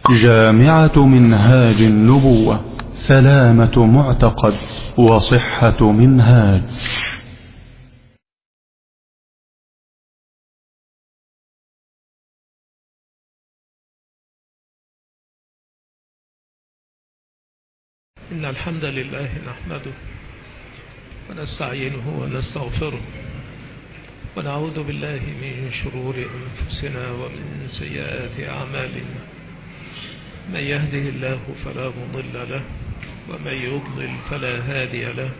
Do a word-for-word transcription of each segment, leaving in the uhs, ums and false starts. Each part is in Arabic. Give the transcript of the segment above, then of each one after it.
جامعة منهاج النبوة، سلامة معتقد وصحة منهاج. إن الحمد لله نحمده ونستعينه ونستغفره ونعوذ بالله من شرور أنفسنا ومن سيئات أعمالنا. من يهده الله فلا مضل له ومن يضلل فلا هادي له،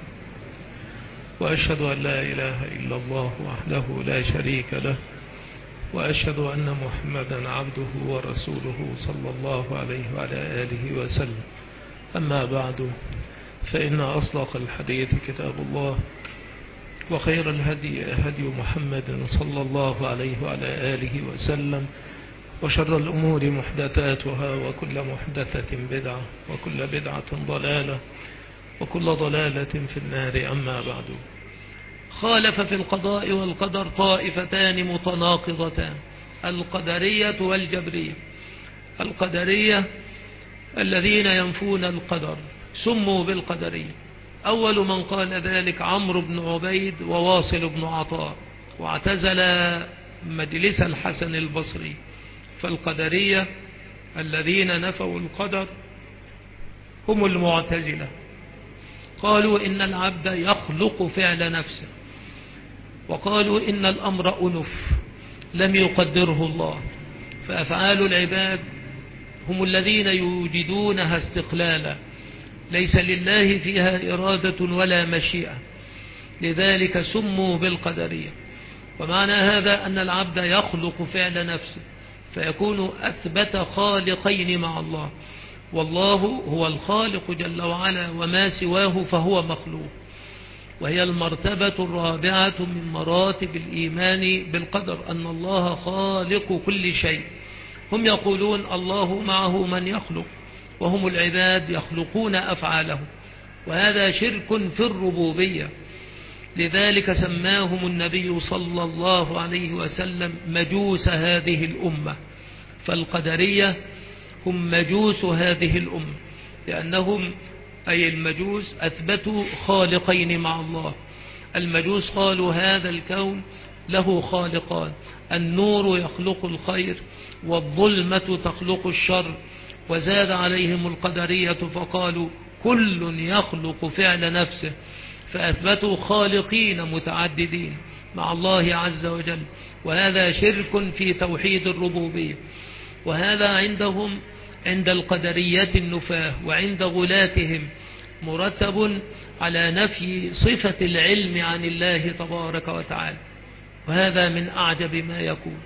وأشهد أن لا إله إلا الله وحده لا شريك له، وأشهد أن محمدا عبده ورسوله صلى الله عليه وعلى آله وسلم. أما بعد، فإن أصدق الحديث كتاب الله، وخير الهدي هدي محمد صلى الله عليه وعلى آله وسلم، وشر الأمور محدثاتها، وكل محدثة بدعة، وكل بدعة ضلالة، وكل ضلالة في النار. أما بعد، خالف في القضاء والقدر طائفتان متناقضتان، القدرية والجبرية. القدرية الذين ينفون القدر سموا بالقدرية. أول من قال ذلك عمرو بن عبيد وواصل بن عطاء، واعتزل مجلس الحسن البصري. فالقدرية الذين نفوا القدر هم المعتزلة، قالوا إن العبد يخلق فعل نفسه، وقالوا إن الأمر أنف لم يقدره الله، فأفعال العباد هم الذين يوجدونها استقلالا، ليس لله فيها إرادة ولا مشيئة، لذلك سموا بالقدرية. ومعنى هذا أن العبد يخلق فعل نفسه، فيكون أثبت خالقين مع الله، والله هو الخالق جل وعلا، وما سواه فهو مخلوق. وهي المرتبة الرابعة من مراتب الإيمان بالقدر، أن الله خالق كل شيء. هم يقولون الله معه من يخلق، وهم العباد يخلقون أفعاله، وهذا شرك في الربوبية. لذلك سماهم النبي صلى الله عليه وسلم مجوس هذه الأمة. فالقدرية هم مجوس هذه الأمة، لأنهم أي المجوس أثبتوا خالقين مع الله. المجوس قالوا هذا الكون له خالقان، النور يخلق الخير والظلمة تخلق الشر. وزاد عليهم القدرية فقالوا كل يخلق فعل نفسه، فأثبتوا خالقين متعددين مع الله عز وجل، وهذا شرك في توحيد الربوبية. وهذا عندهم عند القدرية النفاة، وعند غلاتهم مرتب على نفي صفة العلم عن الله تبارك وتعالى، وهذا من أعجب ما يكون،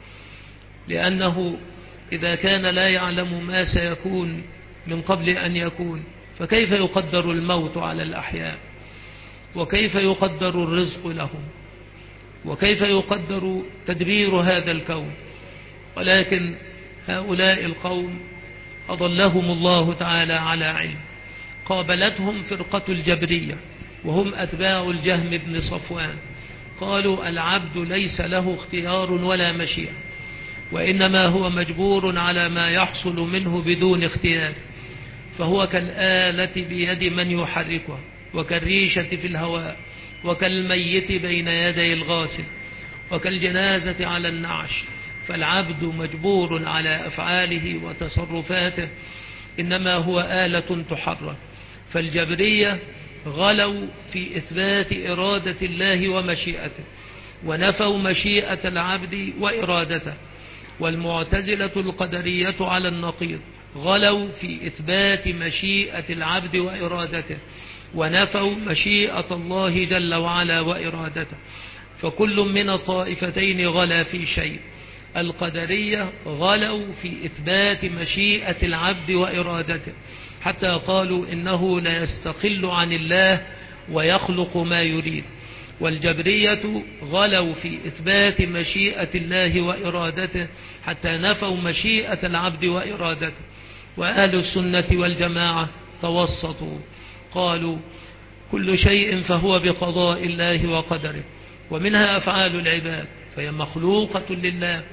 لأنه إذا كان لا يعلم ما سيكون من قبل أن يكون، فكيف يقدر الموت على الأحياء؟ وكيف يقدر الرزق لهم؟ وكيف يقدر تدبير هذا الكون؟ ولكن هؤلاء القوم أضلهم الله تعالى على علم. قابلتهم فرقة الجبرية، وهم أتباع الجهم بن صفوان، قالوا العبد ليس له اختيار ولا مشيئة، وإنما هو مجبور على ما يحصل منه بدون اختيار، فهو كالآلة بيد من يحركها، وكالريشة في الهواء، وكالميت بين يدي الغاسل، وكالجنازة على النعش. فالعبد مجبور على أفعاله وتصرفاته، إنما هو آلة تحرك. فالجبرية غلوا في إثبات إرادة الله ومشيئته، ونفوا مشيئة العبد وإرادته. والمعتزلة القدرية على النقيض، غلوا في إثبات مشيئة العبد وإرادته، ونفوا مشيئة الله جل وعلا وإرادته. فكل من الطائفتين غلا في شيء. القدرية غلوا في إثبات مشيئة العبد وإرادته، حتى قالوا إنه لا يستقل عن الله ويخلق ما يريد. والجبرية غلوا في إثبات مشيئة الله وإرادته، حتى نفوا مشيئة العبد وإرادته. وأهل السنة والجماعة توسطوا، قالوا كل شيء فهو بقضاء الله وقدره، ومنها أفعال العباد، فهي مخلوقة لله،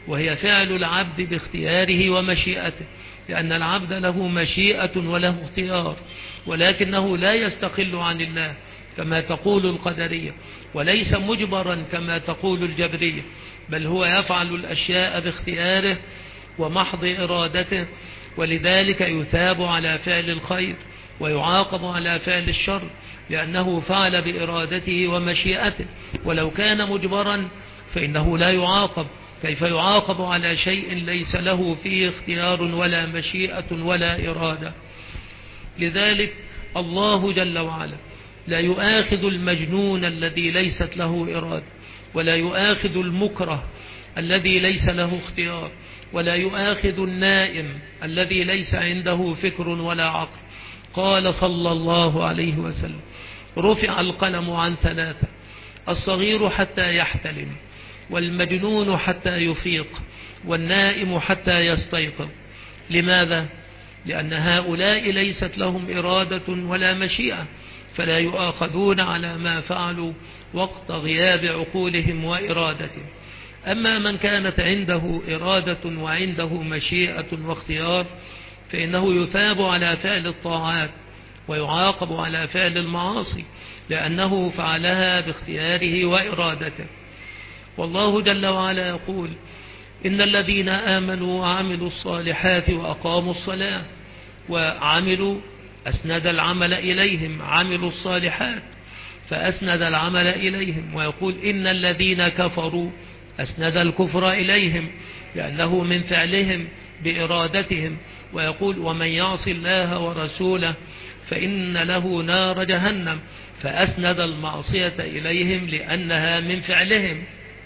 وهي فعل العبد باختياره ومشيئته، لأن العبد له مشيئة وله اختيار، ولكنه لا يستقل عن الله كما تقول القدرية، وليس مجبرا كما تقول الجبرية، بل هو يفعل الأشياء باختياره ومحض إرادته، ولذلك يثاب على فعل الخير ويعاقب على فعل الشر، لأنه فعل بإرادته ومشيئته. ولو كان مجبرا فإنه لا يعاقب، كيف يعاقب على شيء ليس له فيه اختيار ولا مشيئة ولا إرادة؟ لذلك الله جل وعلا لا يؤاخذ المجنون الذي ليست له إرادة، ولا يؤاخذ المكره الذي ليس له اختيار، ولا يؤاخذ النائم الذي ليس عنده فكر ولا عقل. قال صلى الله عليه وسلم: رفع القلم عن ثلاثة: الصغير حتى يحتلم، والمجنون حتى يفيق، والنائم حتى يستيقظ. لماذا؟ لأن هؤلاء ليست لهم إرادة ولا مشيئة، فلا يؤاخذون على ما فعلوا وقت غياب عقولهم وإرادتهم. أما من كانت عنده إرادة وعنده مشيئة واختيار فإنه يثاب على فعل الطاعات ويعاقب على فعل المعاصي، لأنه فعلها باختياره وإرادته. والله جل وعلا يقول: إن الذين آمنوا وعملوا الصالحات وأقاموا الصلاة وعملوا، أسند العمل إليهم، عملوا الصالحات فأسند العمل إليهم. ويقول: إن الذين كفروا، أسند الكفر إليهم لأنه من فعلهم بإرادتهم. ويقول: ومن يعص الله ورسوله فإن له نار جهنم، فأسند المعصية إليهم لأنها من فعلهم.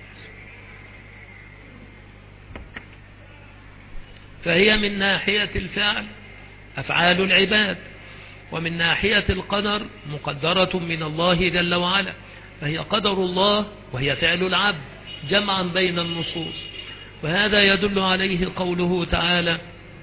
فهي من ناحية الفعل أفعال العباد، ومن ناحية القدر مقدرة من الله جل وعلا، فهي قدر الله وهي فعل العبد، جمعا بين النصوص. وهذا يدل عليه قوله تعالى: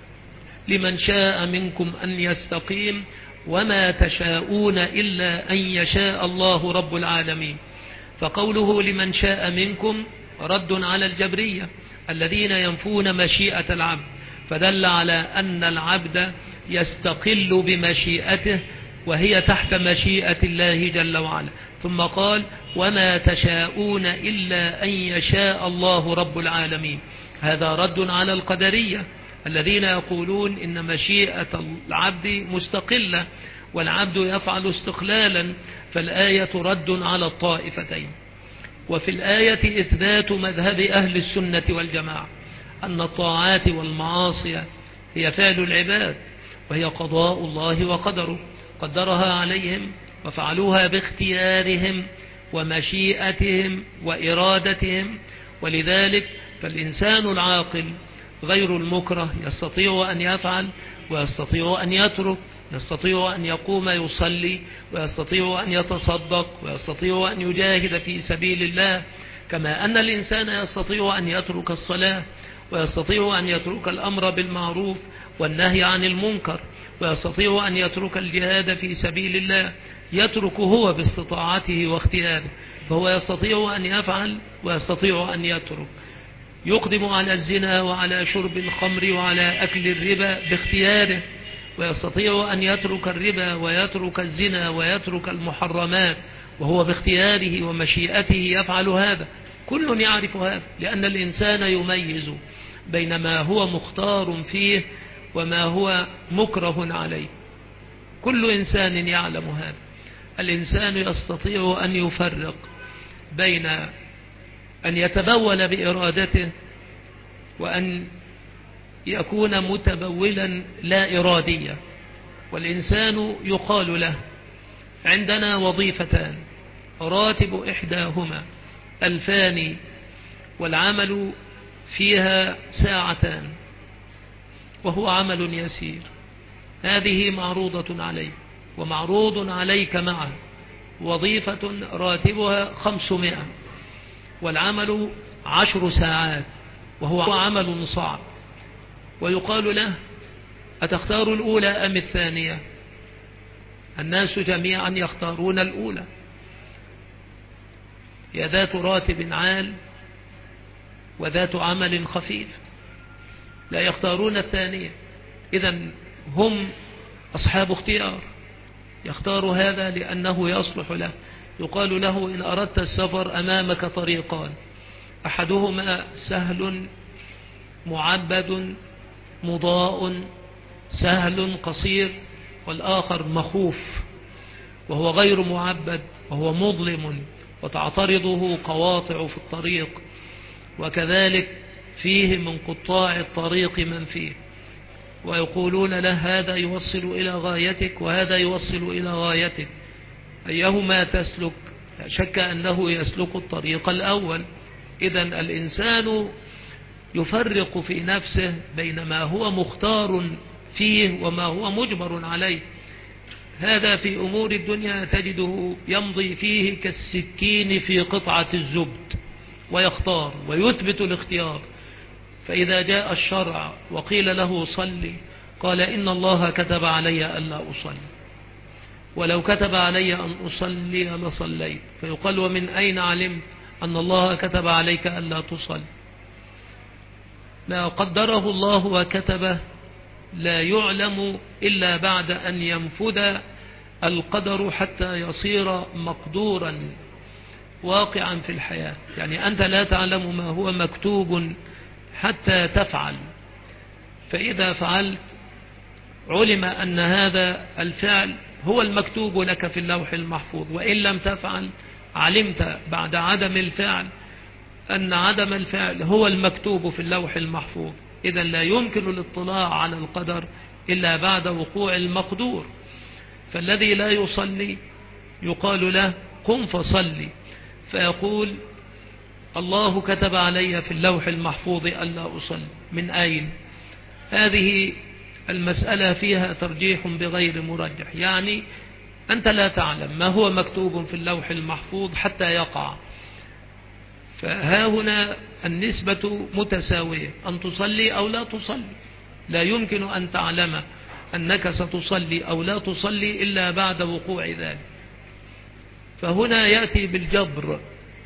لمن شاء منكم أن يستقيم وما تشاءون إلا أن يشاء الله رب العالمين. فقوله لمن شاء منكم رد على الجبرية الذين ينفون مشيئة العبد، فدل على أن العبد يستقل بمشيئته وهي تحت مشيئة الله جل وعلا. ثم قال: وما تشاءون إلا أن يشاء الله رب العالمين. هذا رد على القدرية الذين يقولون إن مشيئة العبد مستقلة والعبد يفعل استقلالا، فالآية رد على الطائفتين. وفي الآية إثبات مذهب أهل السنة والجماعة أن الطاعات والمعاصي هي فعل العباد، وهي قضاء الله وقدره، قدرها عليهم وفعلوها باختيارهم ومشيئتهم وإرادتهم. ولذلك فالإنسان العاقل غير المكره يستطيع أن يفعل ويستطيع أن يترك، يستطيع أن يقوم يصلي، ويستطيع أن يتصدق، ويستطيع أن يجاهد في سبيل الله، كما أن الإنسان يستطيع أن يترك الصلاة، ويستطيع أن يترك الأمر بالمعروف والنهي عن المنكر، ويستطيع أن يترك الجهاد في سبيل الله، يترك هو باستطاعته واختياره. فهو يستطيع أن يفعل ويستطيع أن يترك، يقدم على الزنا وعلى شرب الخمر وعلى أكل الربا باختياره، ويستطيع أن يترك الربا ويترك الزنا ويترك المحرمات وهو باختياره ومشيئته يفعل هذا. كل يعرف هذا، لأن الإنسان يميز بين ما هو مختار فيه وما هو مكره عليه. كل إنسان يعلم هذا. الإنسان يستطيع أن يفرق بين أن يتبول بإرادته وأن يكون متبولا لا إراديا. والإنسان يقال له: عندنا وظيفتان، راتب إحداهما ألفان والعمل فيها ساعتان، وهو عمل يسير. هذه معروضة عليه ومعروض عليك معه وظيفة راتبها خمسمائة والعمل عشر ساعات وهو عمل صعب، ويقال له: أتختار الأولى أم الثانية؟ الناس جميعا يختارون الأولى، هي ذات راتب عال وذات عمل خفيف، لا يختارون الثانية. إذن هم أصحاب اختيار، يختار هذا لأنه يصلح له. يقال له إن أردت السفر أمامك طريقان، أحدهما سهل معبد مضاء سهل قصير، والآخر مخوف وهو غير معبد وهو مظلم وتعترضه قواطع في الطريق، وكذلك فيه من قطاع الطريق من فيه، ويقولون له هذا يوصل إلى غايتك وهذا يوصل إلى غايتك، أيهما تسلك؟ لا شك أنه يسلك الطريق الأول. إذن الإنسان يفرق في نفسه بين ما هو مختار فيه وما هو مجبر عليه. هذا في أمور الدنيا تجده يمضي فيه كالسكين في قطعة الزبد، ويختار ويثبت الاختيار. فإذا جاء الشرع وقيل له صلي، قال إن الله كتب علي ألا أصلي، ولو كتب علي أن أصلي لصليت. فيقال ومن أين علمت أن الله كتب عليك ألا تصلي؟ ما قدره الله وكتبه لا يعلم إلا بعد أن ينفذ القدر حتى يصير مقدورا واقعا في الحياة. يعني أنت لا تعلم ما هو مكتوب حتى تفعل، فإذا فعلت علم أن هذا الفعل هو المكتوب لك في اللوح المحفوظ، وإن لم تفعل علمت بعد عدم الفعل أن عدم الفعل هو المكتوب في اللوح المحفوظ. إذا لا يمكن الاطلاع على القدر إلا بعد وقوع المقدور. فالذي لا يصلي يقال له قم فصلي، فيقول الله كتب علي في اللوح المحفوظ ألا أصلي. من أين؟ هذه المسألة فيها ترجيح بغير مرجح، يعني أنت لا تعلم ما هو مكتوب في اللوح المحفوظ حتى يقع. فها هنا النسبة متساوية، أن تصلي أو لا تصلي. لا يمكن أن تعلم أنك ستصلي أو لا تصلي إلا بعد وقوع ذلك. فهنا يأتي بالجبر،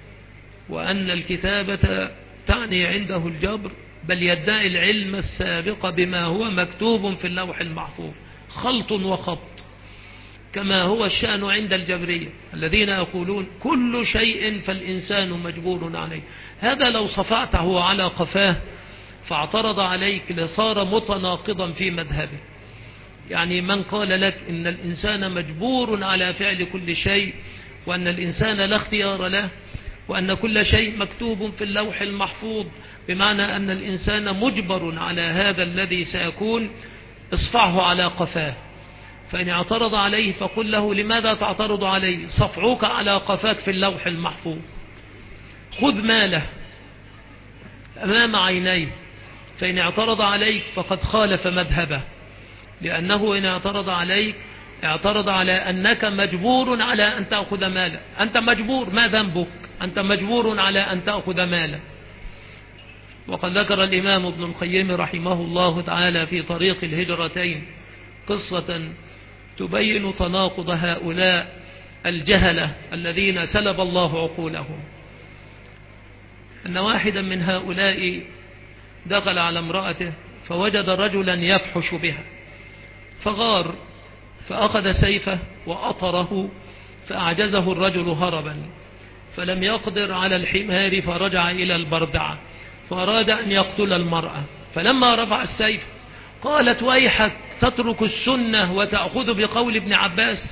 وأن الكتابة تعني عنده الجبر، بل يدعي العلم السابق بما هو مكتوب في اللوح المحفوظ، خلط وخبط، كما هو الشأن عند الجبرية الذين يقولون كل شيء فالإنسان مجبور عليه. هذا لو صفعته على قفاه فاعترض عليك لصار متناقضا في مذهبه. يعني من قال لك إن الإنسان مجبور على فعل كل شيء، وأن الإنسان لا اختيار له، وأن كل شيء مكتوب في اللوح المحفوظ، بمعنى أن الإنسان مجبر على هذا الذي سيكون، اصفعه على قفاه. فإن اعترض عليه فقل له لماذا تعترض عليه؟ صفعوك على قفاك في اللوح المحفوظ. خذ ماله أمام عينيه، فإن اعترض عليك فقد خالف مذهبه، لأنه إن اعترض عليك اعترض على أنك مجبور على أن تأخذ ماله. أنت مجبور، ما ذنبك؟ أنت مجبور على أن تأخذ ماله. وقد ذكر الإمام ابن القيم رحمه الله تعالى في طريق الهجرتين قصة تبين تناقض هؤلاء الجهلة الذين سلب الله عقولهم. أن واحدا من هؤلاء دخل على امرأته فوجد رجلا يفحش بها، فغار فأخذ سيفه وأطره، فأعجزه الرجل هربا، فلم يقدر على الحمار فرجع إلى البردعة، فأراد أن يقتل المرأة. فلما رفع السيف قالت ويحك تترك السنة وتأخذ بقول ابن عباس،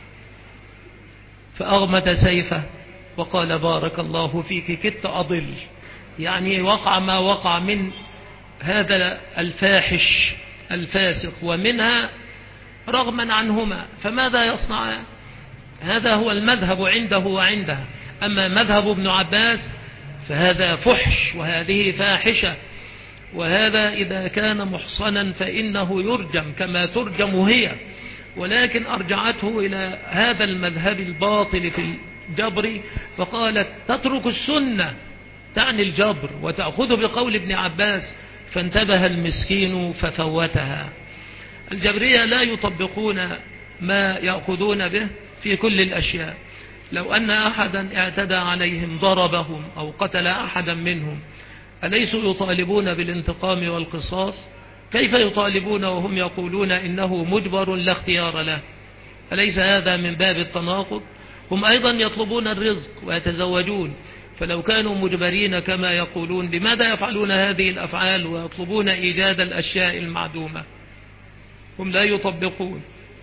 فأغمد سيفه وقال بارك الله فيك كدت أضل. يعني وقع ما وقع من هذا الفاحش الفاسق ومنها رغما عنهما، فماذا يصنع؟ هذا هو المذهب عنده وعندها. أما مذهب ابن عباس فهذا فحش وهذه فاحشة، وهذا إذا كان محصنا فإنه يرجم كما ترجم هي، ولكن أرجعته إلى هذا المذهب الباطل في الجبر، فقالت تترك السنة تعني الجبر وتأخذ بقول ابن عباس، فانتبه المسكين ففوتها. الجبرية لا يطبقون ما يأخذون به في كل الأشياء. لو أن أحدا اعتدى عليهم ضربهم أو قتل أحدا منهم أليسوا يطالبون بالانتقام والقصاص؟ كيف يطالبون وهم يقولون إنه مجبر لا اختيار له؟ أليس هذا من باب التناقض؟ هم أيضا يطلبون الرزق ويتزوجون، فلو كانوا مجبرين كما يقولون لماذا يفعلون هذه الأفعال ويطلبون إيجاد الأشياء المعدومة؟ هم لا يطبقون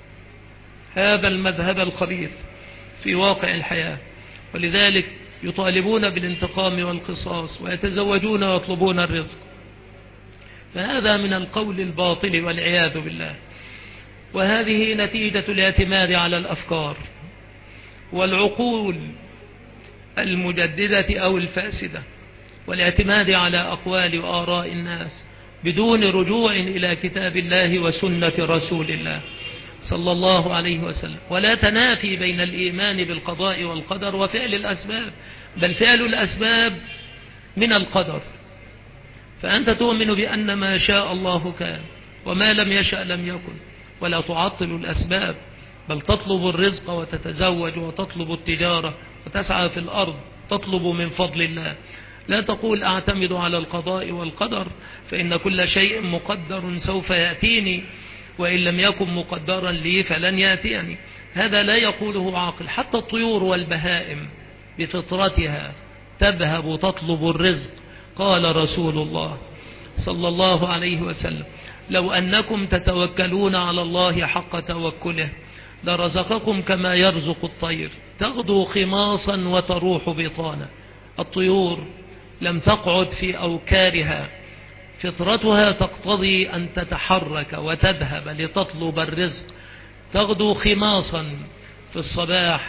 هذا المذهب الخبيث في واقع الحياة، ولذلك يطالبون بالانتقام والقصاص ويتزوجون ويطلبون الرزق. فهذا من القول الباطل والعياذ بالله، وهذه نتيجة الاعتماد على الأفكار والعقول المجددة أو الفاسدة، والاعتماد على أقوال وآراء الناس بدون رجوع إلى كتاب الله وسنة رسول الله صلى الله عليه وسلم، ولا تنافي بين الإيمان بالقضاء والقدر وفعل الأسباب، بل فعل الأسباب من القدر. فأنت تؤمن بأن ما شاء الله كان وما لم يشأ لم يكن، ولا تعطل الأسباب، بل تطلب الرزق وتتزوج وتطلب التجارة وتسعى في الأرض تطلب من فضل الله. لا تقول أعتمد على القضاء والقدر فإن كل شيء مقدر سوف يأتيني، وإن لم يكن مقدرا لي فلن يأتيني. هذا لا يقوله عاقل. حتى الطيور والبهائم بفطرتها تذهب تطلب الرزق. قال رسول الله صلى الله عليه وسلم: لو أنكم تتوكلون على الله حق توكله لرزقكم كما يرزق الطير تغدو خماصا وتروح بطانا. الطيور لم تقعد في أوكارها، فطرتها تقتضي أن تتحرك وتذهب لتطلب الرزق، تغدو خماصا في الصباح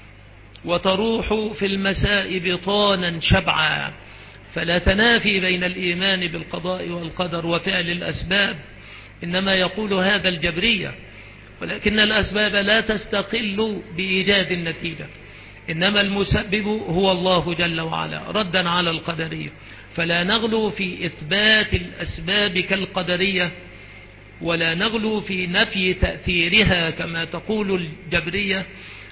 وتروح في المساء بطانا شبعا. فلا تنافي بين الإيمان بالقضاء والقدر وفعل الأسباب، إنما يقول هذا الجبرية، ولكن الأسباب لا تستقل بإيجاد النتيجة، إنما المسبب هو الله جل وعلا ردا على القدرية. فلا نغلو في إثبات الأسباب كالقدرية، ولا نغلو في نفي تأثيرها كما تقول الجبرية،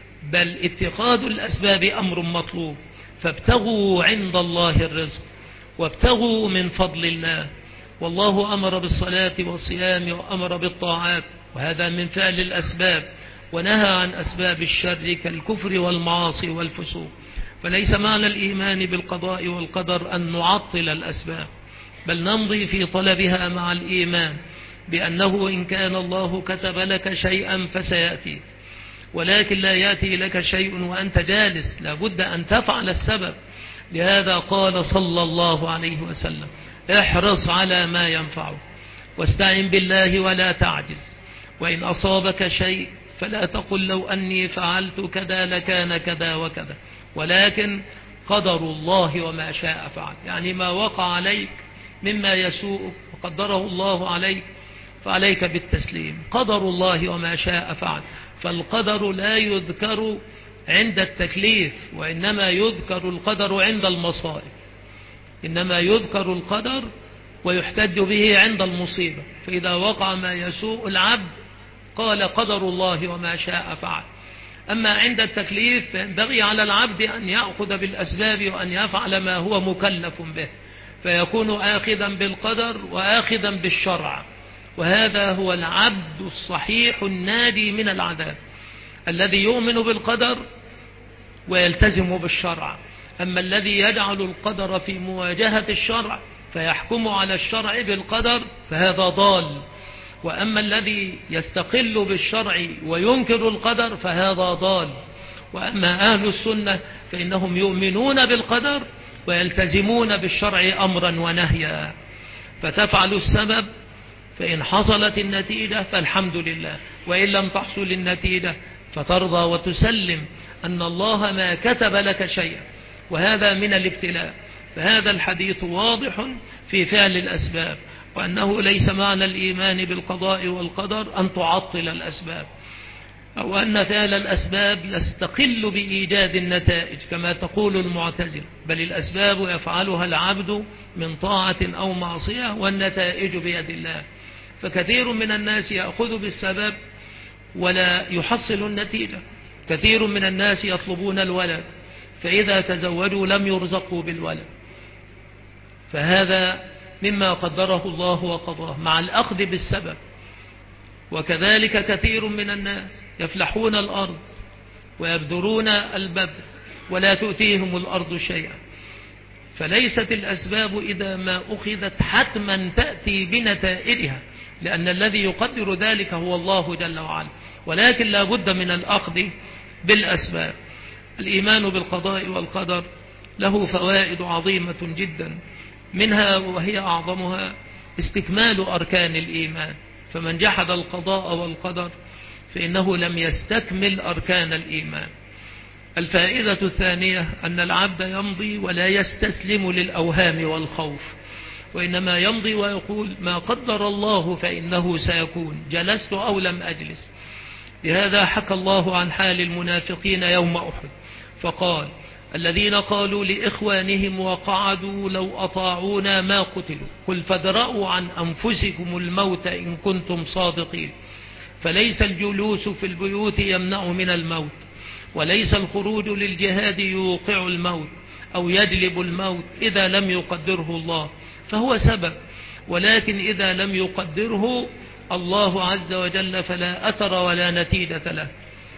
بل اتخاذ الأسباب أمر مطلوب. فابتغوا عند الله الرزق وابتغوا من فضل الله، والله أمر بالصلاة والصيام وأمر بالطاعات، وهذا من فعل الأسباب، ونهى عن أسباب الشر كالكفر والمعاصي والفسوق. فليس معنى الإيمان بالقضاء والقدر أن نعطل الأسباب، بل نمضي في طلبها مع الإيمان بأنه إن كان الله كتب لك شيئا فسيأتي، ولكن لا يأتي لك شيء وأنت جالس، لابد أن تفعل السبب. لهذا قال صلى الله عليه وسلم: احرص على ما ينفعك واستعن بالله ولا تعجز، وإن أصابك شيء فلا تقل لو أني فعلت كذا لكان كذا وكذا، ولكن قدر الله وما شاء فعل. يعني ما وقع عليك مما يسوءك وقدره الله عليك فعليك بالتسليم. قدر الله وما شاء فعل. فالقدر لا يذكر عند التكليف، وإنما يذكر القدر عند المصائب، إنما يذكر القدر ويحتج به عند المصيبة. فإذا وقع ما يسوء العبد قال قدر الله وما شاء فعل. أما عند التكليف فينبغي على العبد أن يأخذ بالأسباب وأن يفعل ما هو مكلف به، فيكون آخذا بالقدر وآخذا بالشرع. وهذا هو العبد الصحيح الناجي من العذاب، الذي يؤمن بالقدر ويلتزم بالشرع. أما الذي يجعل القدر في مواجهة الشرع فيحكم على الشرع بالقدر فهذا ضال. وأما الذي يستقل بالشرع وينكر القدر فهذا ضال. وأما أهل السنة فإنهم يؤمنون بالقدر ويلتزمون بالشرع أمرا ونهيا. فتفعل السبب، فإن حصلت النتيجة فالحمد لله، وإن لم تحصل النتيجة فترضى وتسلم أن الله ما كتب لك شيئا، وهذا من الابتلاء. فهذا الحديث واضح في فعل الأسباب، وأنه ليس معنى الإيمان بالقضاء والقدر أن تعطل الأسباب، أو أن فعل الأسباب يستقل بإيجاد النتائج كما تقول المعتزلة، بل الأسباب يفعلها العبد من طاعة أو معصية والنتائج بيد الله. فكثير من الناس يأخذ بالسبب ولا يحصل النتيجة. كثير من الناس يطلبون الولد، فإذا تزوجوا لم يرزقوا بالولد، فهذا مما قدره الله وقضاه مع الأخذ بالسبب. وكذلك كثير من الناس يفلحون الأرض ويبذرون البذر ولا تؤتيهم الأرض شيئا. فليست الأسباب إذا ما أخذت حتما تأتي بنتائجها، لأن الذي يقدر ذلك هو الله جل وعلا، ولكن لا بد من الأخذ بالأسباب. الإيمان بالقضاء والقدر له فوائد عظيمة جدا، منها وهي أعظمها استكمال أركان الإيمان. فمن جحد القضاء والقدر فإنه لم يستكمل أركان الإيمان. الفائدة الثانية أن العبد يمضي ولا يستسلم للأوهام والخوف، وإنما يمضي ويقول ما قدر الله فإنه سيكون، جلست أو لم أجلس. لهذا حكى الله عن حال المنافقين يوم أحد فقال الذين قالوا لإخوانهم وقعدوا لو أطاعونا ما قتلوا قل فادرءوا عن أنفسكم الموت إن كنتم صادقين. فليس الجلوس في البيوت يمنع من الموت، وليس الخروج للجهاد يوقع الموت أو يجلب الموت إذا لم يقدره الله، فهو سبب، ولكن إذا لم يقدره الله عز وجل فلا أثر ولا نتيجة له.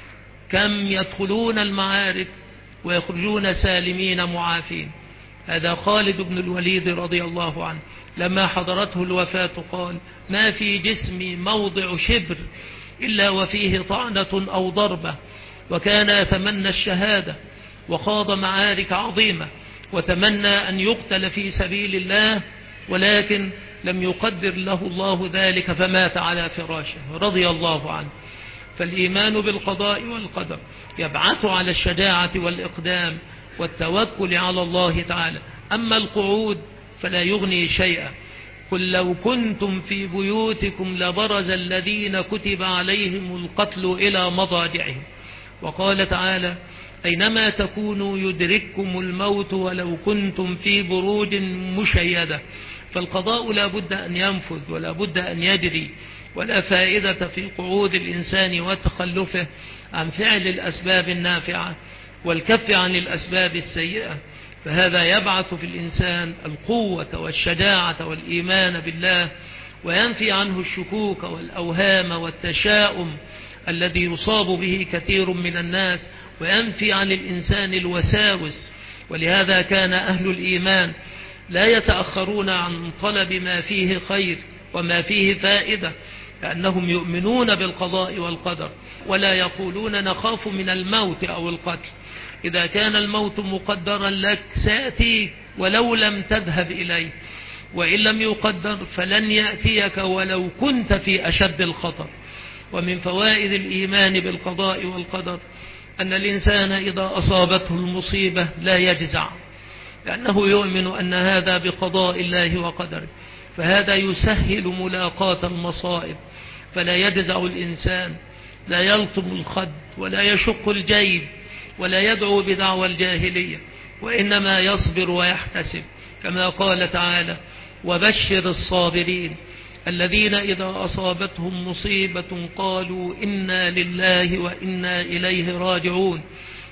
كم يدخلون المعارك ويخرجون سالمين معافين. هذا خالد بن الوليد رضي الله عنه لما حضرته الوفاة قال ما في جسمي موضع شبر إلا وفيه طعنة أو ضربة، وكان يتمنى الشهادة وخاض معارك عظيمة وتمنى أن يقتل في سبيل الله، ولكن لم يقدر له الله ذلك فمات على فراشه رضي الله عنه. فالإيمان بالقضاء والقدر يبعث على الشجاعة والإقدام والتوكل على الله تعالى. أما القعود فلا يغني شيئا. قل لو كنتم في بيوتكم لبرز الذين كتب عليهم القتل إلى مضاجعهم. وقال تعالى أينما تكونوا يدرككم الموت ولو كنتم في بروج مشيدة. فالقضاء لا بد أن ينفذ ولا بد أن يجري، ولا فائدة في قعود الإنسان وتخلفه عن فعل الأسباب النافعة والكف عن الأسباب السيئة. فهذا يبعث في الإنسان القوة والشجاعة والإيمان بالله، وينفي عنه الشكوك والأوهام والتشاؤم الذي يصاب به كثير من الناس، وينفي عن الإنسان الوساوس. ولهذا كان أهل الإيمان لا يتأخرون عن طلب ما فيه خير وما فيه فائدة، لأنهم يؤمنون بالقضاء والقدر، ولا يقولون نخاف من الموت أو القتل. إذا كان الموت مقدرا لك سيأتيك ولو لم تذهب إليه، وإن لم يقدر فلن يأتيك ولو كنت في أشد الخطر. ومن فوائد الإيمان بالقضاء والقدر أن الإنسان إذا أصابته المصيبة لا يجزع، لأنه يؤمن أن هذا بقضاء الله وقدره، فهذا يسهل ملاقاة المصائب. فلا يجزع الإنسان، لا يلطم الخد ولا يشق الجيب ولا يدعو بدعوى الجاهلية، وإنما يصبر ويحتسب، كما قال تعالى وبشر الصابرين الذين إذا أصابتهم مصيبة قالوا إنا لله وإنا إليه راجعون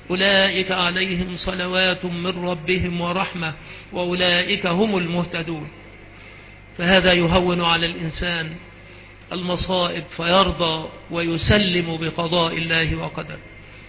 أولئك عليهم صلوات من ربهم ورحمة وأولئك هم المهتدون. فهذا يهون على الإنسان المصائب فيرضى ويسلم بقضاء الله وقدره.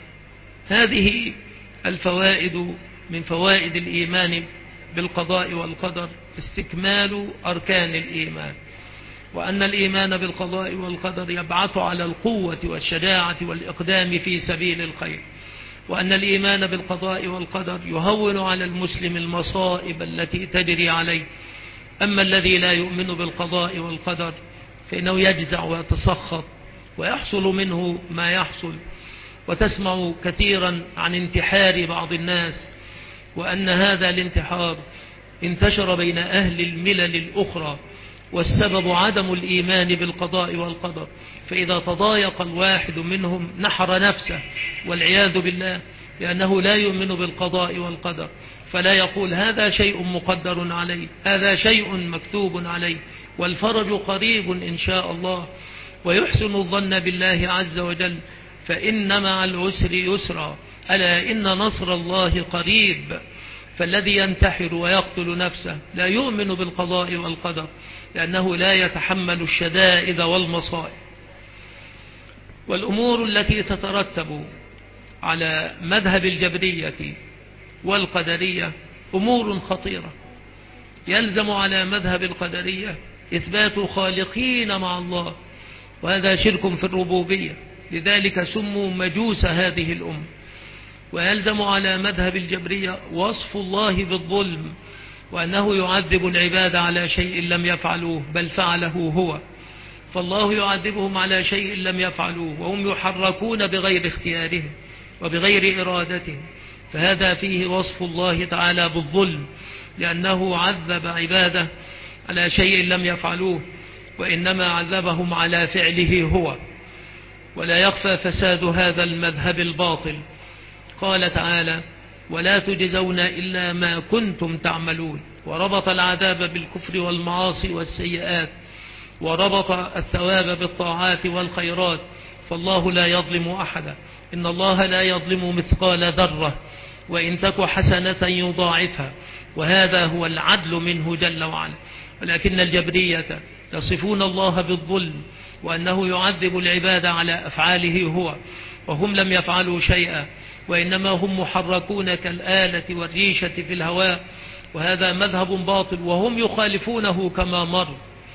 هذه الفوائد من فوائد الإيمان بالقضاء والقدر استكمال أركان الإيمان، وأن الإيمان بالقضاء والقدر يبعث على القوة والشجاعة والإقدام في سبيل الخير، وأن الإيمان بالقضاء والقدر يهون على المسلم المصائب التي تجري عليه. أما الذي لا يؤمن بالقضاء والقدر فإنه يجزع ويتسخط ويحصل منه ما يحصل. وتسمع كثيرا عن انتحار بعض الناس، وأن هذا الانتحار انتشر بين أهل الملل الأخرى، والسبب عدم الإيمان بالقضاء والقدر. فإذا تضايق الواحد منهم نحر نفسه والعياذ بالله، لأنه لا يؤمن بالقضاء والقدر، فلا يقول هذا شيء مقدر عليه، هذا شيء مكتوب عليه، والفرج قريب إن شاء الله، ويحسن الظن بالله عز وجل فإن مع العسر يسرا ألا إن نصر الله قريب. فالذي ينتحر ويقتل نفسه لا يؤمن بالقضاء والقدر، لأنه لا يتحمل الشدائد والمصائب. والأمور التي تترتب على مذهب الجبرية والقدرية أمور خطيرة. يلزم على مذهب القدرية إثبات خالقين مع الله، وهذا شرك في الربوبية، لذلك سموا مجوس هذه الأمة. ويلزم على مذهب الجبرية وصف الله بالظلم، وأنه يعذب العباد على شيء لم يفعلوه بل فعله هو، فالله يعذبهم على شيء لم يفعلوه وهم يحركون بغير اختيارهم وبغير إرادتهم، فهذا فيه وصف الله تعالى بالظلم، لأنه عذب عباده على شيء لم يفعلوه، وإنما عذبهم على فعله هو. ولا يخفى فساد هذا المذهب الباطل. قال تعالى: ولا تجزون إلا ما كنتم تعملون، وربط العذاب بالكفر والمعاصي والسيئات، وربط الثواب بالطاعات والخيرات، فالله لا يظلم أحدا، إن الله لا يظلم مثقال ذرة، وإن تك حسنة يضاعفها، وهذا هو العدل منه جل وعلا. ولكن الجبرية يصفون الله بالظلم، وأنه يعذب العباد على أفعاله هو، وهم لم يفعلوا شيئا، وإنما هم محركون كالآلة والريشة في الهواء، وهذا مذهب باطل، وهم يخالفونه كما مر.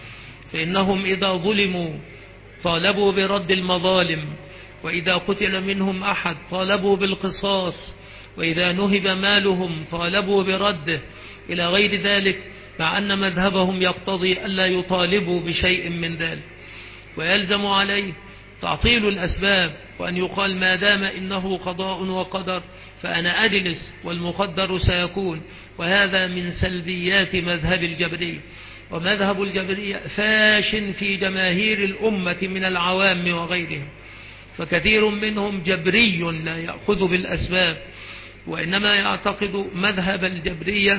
فإنهم إذا ظلموا طالبوا برد المظالم، وإذا قتل منهم أحد طالبوا بالقصاص، وإذا نهب مالهم طالبوا برده، إلى غير ذلك، مع أن مذهبهم يقتضي ألا يطالبوا بشيء من ذلك. ويلزم عليه تعطيل الأسباب، وأن يقال ما دام إنه قضاء وقدر فأنا أجلس والمقدر سيكون، وهذا من سلبيات مذهب الجبرية. ومذهب الجبرية فاش في جماهير الأمة من العوام وغيرهم، فكثير منهم جبري لا يأخذ بالأسباب، وإنما يعتقد مذهب الجبرية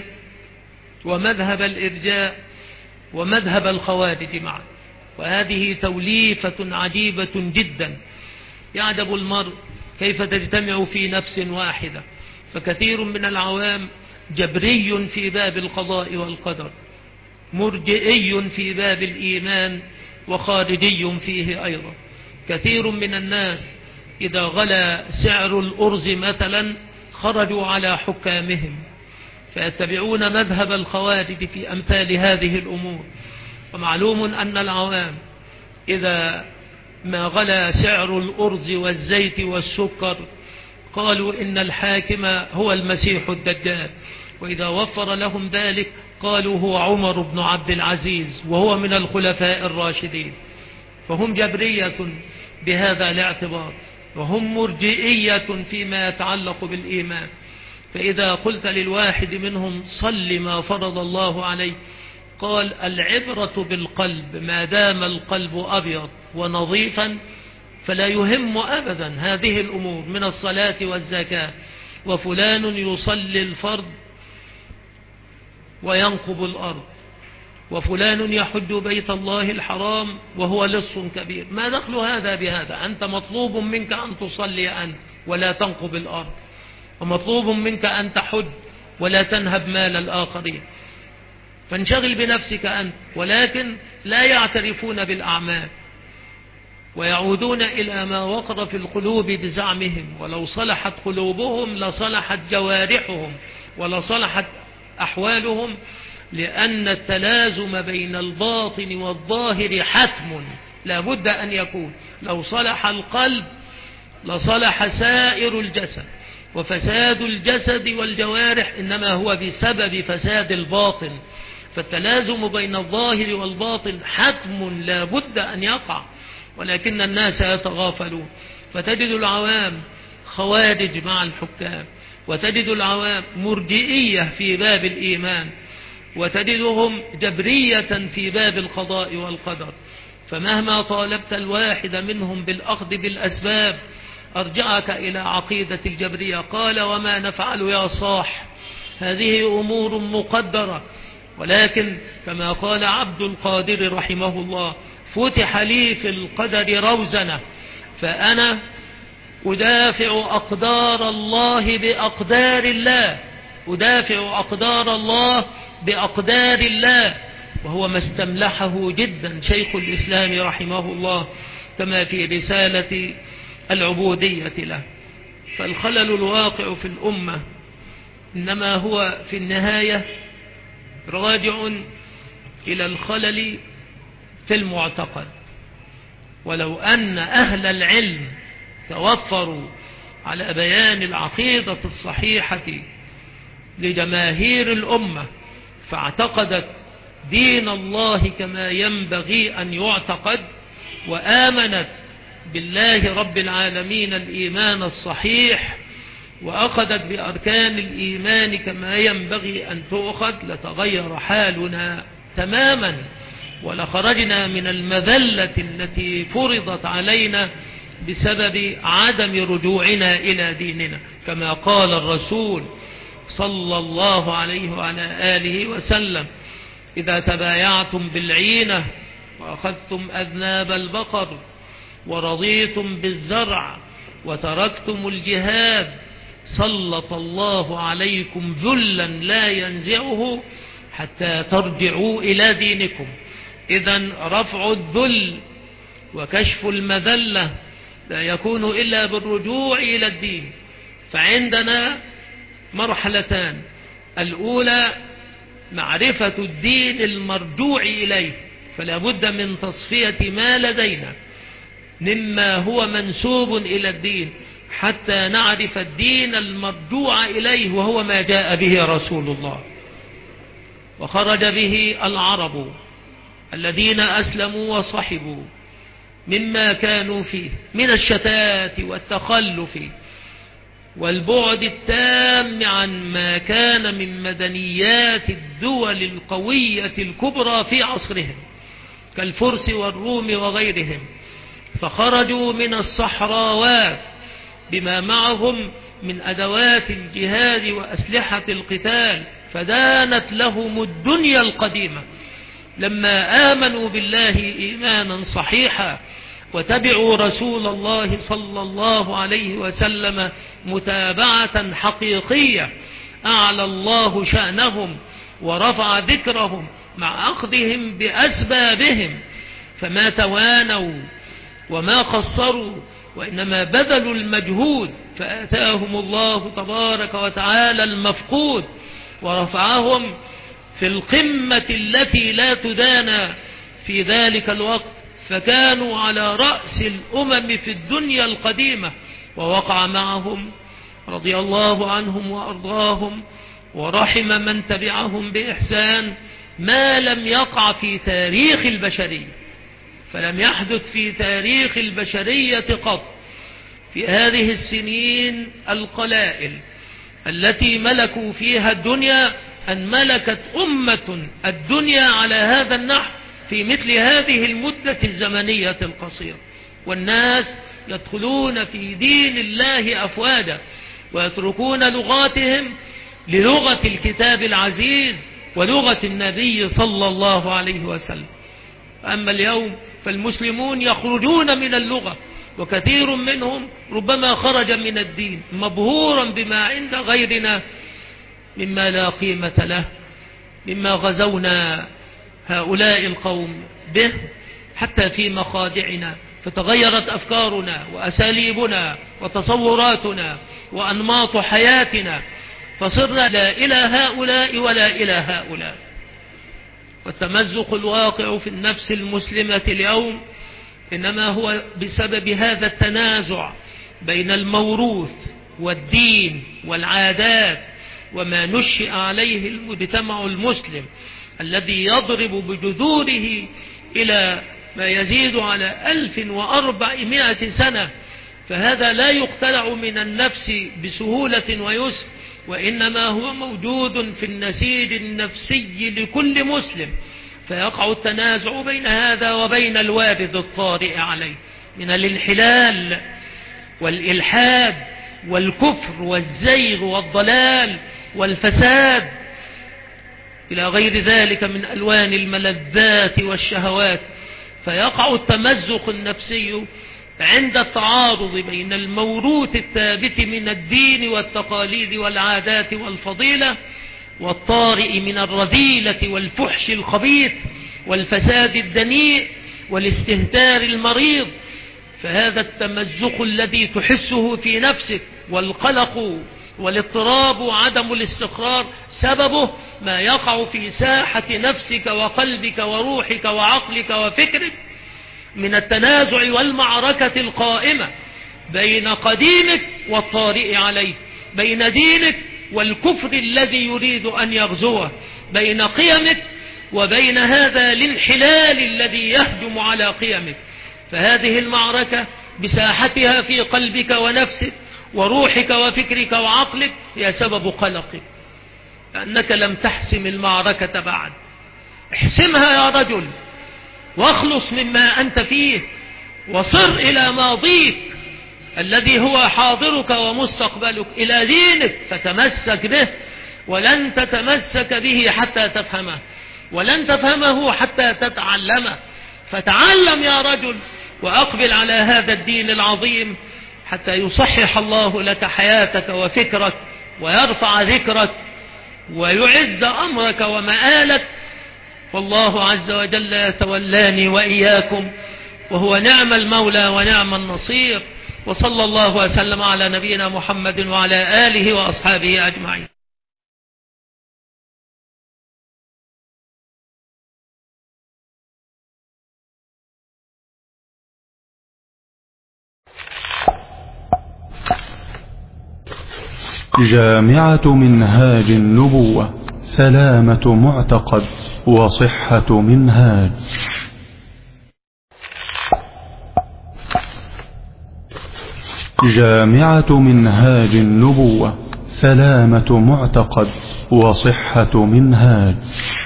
ومذهب الإرجاء ومذهب الخوارج معا، وهذه توليفة عجيبة جدا. يعجب المرء كيف تجتمع في نفس واحدة، فكثير من العوام جبري في باب القضاء والقدر، مرجئي في باب الإيمان، وخارجي فيه أيضا. كثير من الناس إذا غلى سعر الأرز مثلا خرجوا على حكامهم، فيتبعون مذهب الخوارج في أمثال هذه الأمور. ومعلوم أن العوام إذا ما غلى سعر الأرز والزيت والسكر قالوا إن الحاكم هو المسيح الدجال، وإذا وفر لهم ذلك قالوا هو عمر بن عبد العزيز وهو من الخلفاء الراشدين. فهم جبرية بهذا الاعتبار، وهم مرجئية فيما يتعلق بالإيمان. فإذا قلت للواحد منهم صل ما فرض الله عليه، قال العبرة بالقلب، ما دام القلب أبيض ونظيفا فلا يهم أبدا هذه الأمور من الصلاة والزكاة. وفلان يصلي الفرض وينقب الأرض، وفلان يحج بيت الله الحرام وهو لص كبير، ما دخل هذا بهذا؟ أنت مطلوب منك أن تصلي أنت ولا تنقب الأرض، ومطلوب منك أن تحج ولا تنهب مال الآخرين، فانشغل بنفسك أنت. ولكن لا يعترفون بالأعمال، ويعودون إلى ما وقر في القلوب بزعمهم، ولو صلحت قلوبهم لصلحت جوارحهم ولصلحت أحوالهم، لأن التلازم بين الباطن والظاهر حتم لا بد أن يكون. لو صلح القلب لصلح سائر الجسد، وفساد الجسد والجوارح إنما هو بسبب فساد الباطن، فالتلازم بين الظاهر والباطن حتم لا بد أن يقع، ولكن الناس يتغافلون. فتجد العوام خوارج مع الحكام، وتجد العوام مرجئية في باب الإيمان، وتجدهم جبرية في باب القضاء والقدر. فمهما طالبت الواحد منهم بالأخذ بالأسباب أرجعك إلى عقيدة الجبرية. قال وما نفعل يا صاح، هذه أمور مقدرة، ولكن كما قال عبد القادر رحمه الله فتح لي في القدر روزنة، فأنا أدافع أقدار الله بأقدار الله، أدافع أقدار الله بأقدار الله، وهو ما استملحه جدا شيخ الإسلام رحمه الله كما في رسالة العبودية له. فالخلل الواقع في الأمة إنما هو في النهاية راجع إلى الخلل في المعتقد. ولو أن أهل العلم توفروا على بيان العقيدة الصحيحة لجماهير الأمة فاعتقدت دين الله كما ينبغي أن يعتقد، وآمنت بالله رب العالمين الإيمان الصحيح، وأخذت بأركان الإيمان كما ينبغي أن تؤخذ، لتغير حالنا تماما، ولخرجنا من المذلة التي فرضت علينا بسبب عدم رجوعنا إلى ديننا. كما قال الرسول صلى الله عليه وعلى آله وسلم: إذا تبايعتم بالعينة وأخذتم أذناب البقر ورضيتم بالزرع وتركتم الجهاد سلط الله عليكم ذلا لا ينزعه حتى ترجعوا إلى دينكم. إذن رفع الذل وكشف المذلة لا يكون إلا بالرجوع إلى الدين. فعندنا مرحلتان: الأولى معرفة الدين المرجوع إليه، فلا بد من تصفية ما لدينا مما هو منسوب إلى الدين حتى نعرف الدين المرجوع إليه، وهو ما جاء به رسول الله وخرج به العرب الذين أسلموا وصحبوا مما كانوا فيه من الشتات والتخلف والبعد التام عن ما كان من مدنيات الدول القوية الكبرى في عصرهم كالفرس والروم وغيرهم. فخرجوا من الصحراوات بما معهم من أدوات الجهاد وأسلحة القتال، فدانت لهم الدنيا القديمة لما آمنوا بالله إيمانا صحيحا وتبعوا رسول الله صلى الله عليه وسلم متابعة حقيقية. أعلى الله شأنهم ورفع ذكرهم مع أخذهم بأسبابهم، فما توانوا وما قصروا، وإنما بذلوا المجهود، فآتاهم الله تبارك وتعالى المفقود ورفعهم في القمة التي لا تدانى في ذلك الوقت، فكانوا على رأس الأمم في الدنيا القديمة. ووقع معهم رضي الله عنهم وأرضاهم ورحم من تبعهم بإحسان ما لم يقع في تاريخ البشرية، فلم يحدث في تاريخ البشرية قط في هذه السنين القلائل التي ملكوا فيها الدنيا أن ملكت أمة الدنيا على هذا النحو في مثل هذه المدة الزمنية القصيرة. والناس يدخلون في دين الله أفواجا ويتركون لغاتهم للغة الكتاب العزيز ولغة النبي صلى الله عليه وسلم. أما اليوم فالمسلمون يخرجون من اللغة، وكثير منهم ربما خرج من الدين مبهورا بما عند غيرنا مما لا قيمة له، مما غزونا هؤلاء القوم به حتى في مخادعنا، فتغيرت أفكارنا وأساليبنا وتصوراتنا وأنماط حياتنا، فصرنا لا إلى هؤلاء ولا إلى هؤلاء. والتمزق الواقع في النفس المسلمة اليوم إنما هو بسبب هذا التنازع بين الموروث والدين والعادات وما نشئ عليه المجتمع المسلم الذي يضرب بجذوره إلى ما يزيد على ألف وأربعمائة سنة. فهذا لا يقتلع من النفس بسهولة ويسر، وإنما هو موجود في النسيج النفسي لكل مسلم، فيقع التنازع بين هذا وبين الوارد الطارئ عليه من الانحلال والإلحاد والكفر والزيغ والضلال والفساد إلى غير ذلك من ألوان الملذات والشهوات. فيقع التمزق النفسي عند التعارض بين الموروث الثابت من الدين والتقاليد والعادات والفضيلة والطارئ من الرذيلة والفحش الخبيث والفساد الدنيء والاستهتار المريض، فهذا التمزق الذي تحسه في نفسك والقلق والاضطراب وعدم الاستقرار سببه ما يقع في ساحة نفسك وقلبك وروحك وعقلك وفكرك من التنازع والمعركة القائمة بين قديمك والطارئ عليه، بين دينك والكفر الذي يريد أن يغزوه، بين قيمك وبين هذا الانحلال الذي يهجم على قيمك. فهذه المعركة بساحتها في قلبك ونفسك وروحك وفكرك وعقلك هي سبب قلقك، لأنك لم تحسم المعركة بعد. احسمها يا رجل، واخلص مما أنت فيه، وصر إلى ماضيك الذي هو حاضرك ومستقبلك، إلى دينك فتمسك به، ولن تتمسك به حتى تفهمه، ولن تفهمه حتى تتعلمه. فتعلم يا رجل وأقبل على هذا الدين العظيم حتى يصحح الله لك حياتك وفكرك ويرفع ذكرك ويعز أمرك ومآلك. والله عز وجل يتولاني وإياكم، وهو نعم المولى ونعم النصير. وصلى الله وسلم على نبينا محمد وعلى آله وأصحابه أجمعين. جامعة منهاج النبوة، سلامة معتقد وصحة منهاج. جامعة منهاج النبوة، سلامة معتقد وصحة منهاج.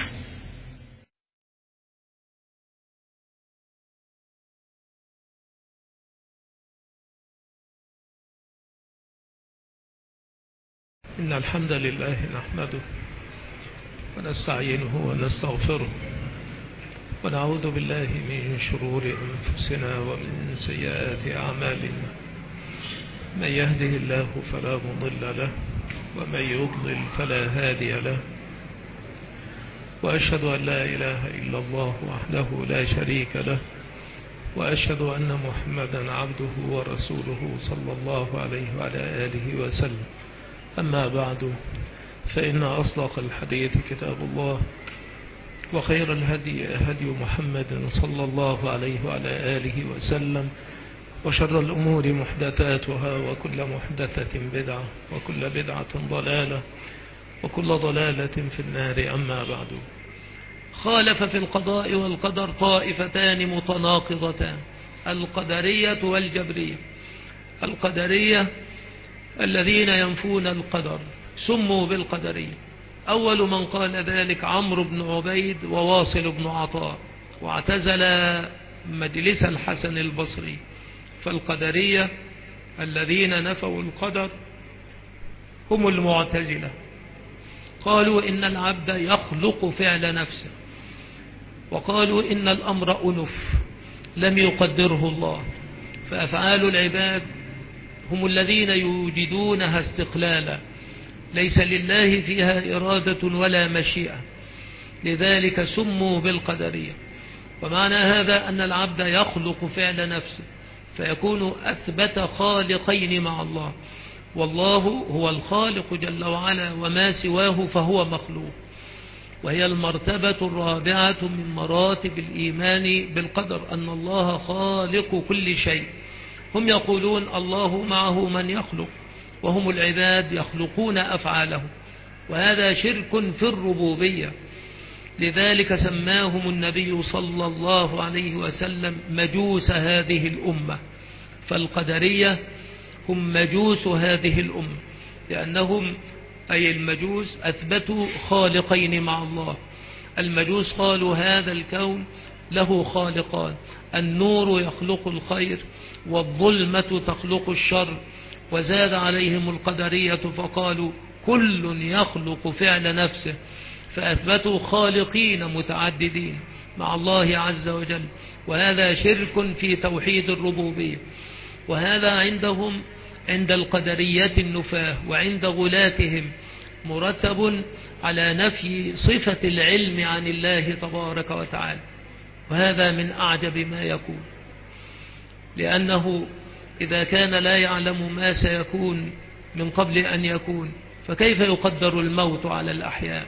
إن الحمد لله نحمده ونستعينه ونستغفره، ونعوذ بالله من شرور أنفسنا ومن سيئات أعمالنا. من يهده الله فلا مضل له، ومن يضلل فلا هادي له. وأشهد أن لا إله إلا الله وحده لا شريك له، وأشهد أن محمدا عبده ورسوله صلى الله عليه وعلى آله وسلم. أما بعد، فإن أصدق الحديث كتاب الله، وخير الهدي هدي محمد صلى الله عليه وعلى آله وسلم، وشر الأمور محدثاتها، وكل محدثة بدعة، وكل بدعة ضلالة، وكل ضلالة في النار. أما بعد، خالف في القضاء والقدر طائفتان متناقضتان، القدرية والجبرية. القدرية الذين ينفون القدر سموا بالقدرية. أول من قال ذلك عمرو بن عبيد وواصل بن عطاء، واعتزل مجلس الحسن البصري. فالقدرية الذين نفوا القدر هم المعتزلة، قالوا إن العبد يخلق فعل نفسه، وقالوا إن الأمر أنف لم يقدره الله، فأفعال العباد هم الذين يوجدونها استقلالا، ليس لله فيها إرادة ولا مشيئة، لذلك سموا بالقدرية. ومعنى هذا أن العبد يخلق فعل نفسه، فيكون أثبت خالقين مع الله، والله هو الخالق جل وعلا، وما سواه فهو مخلوق. وهي المرتبة الرابعة من مراتب الإيمان بالقدر، أن الله خالق كل شيء. هم يقولون الله معه من يخلق، وهم العباد يخلقون أفعاله، وهذا شرك في الربوبية. لذلك سماهم النبي صلى الله عليه وسلم مجوس هذه الأمة. فالقدرية هم مجوس هذه الأمة، لأنهم أي المجوس أثبتوا خالقين مع الله. المجوس قالوا هذا الكون له خالقان، النور يخلق الخير والظلمة تخلق الشر. وزاد عليهم القدرية فقالوا كل يخلق فعل نفسه، فأثبتوا خالقين متعددين، مع الله عز وجل، وهذا شرك في توحيد الربوبية. وهذا عندهم عند القدرية النفاة وعند غلاتهم مرتب على نفي صفة العلم عن الله تبارك وتعالى، وهذا من أعجب ما يكون، لأنه إذا كان لا يعلم ما سيكون من قبل أن يكون، فكيف يقدر الموت على الأحياء؟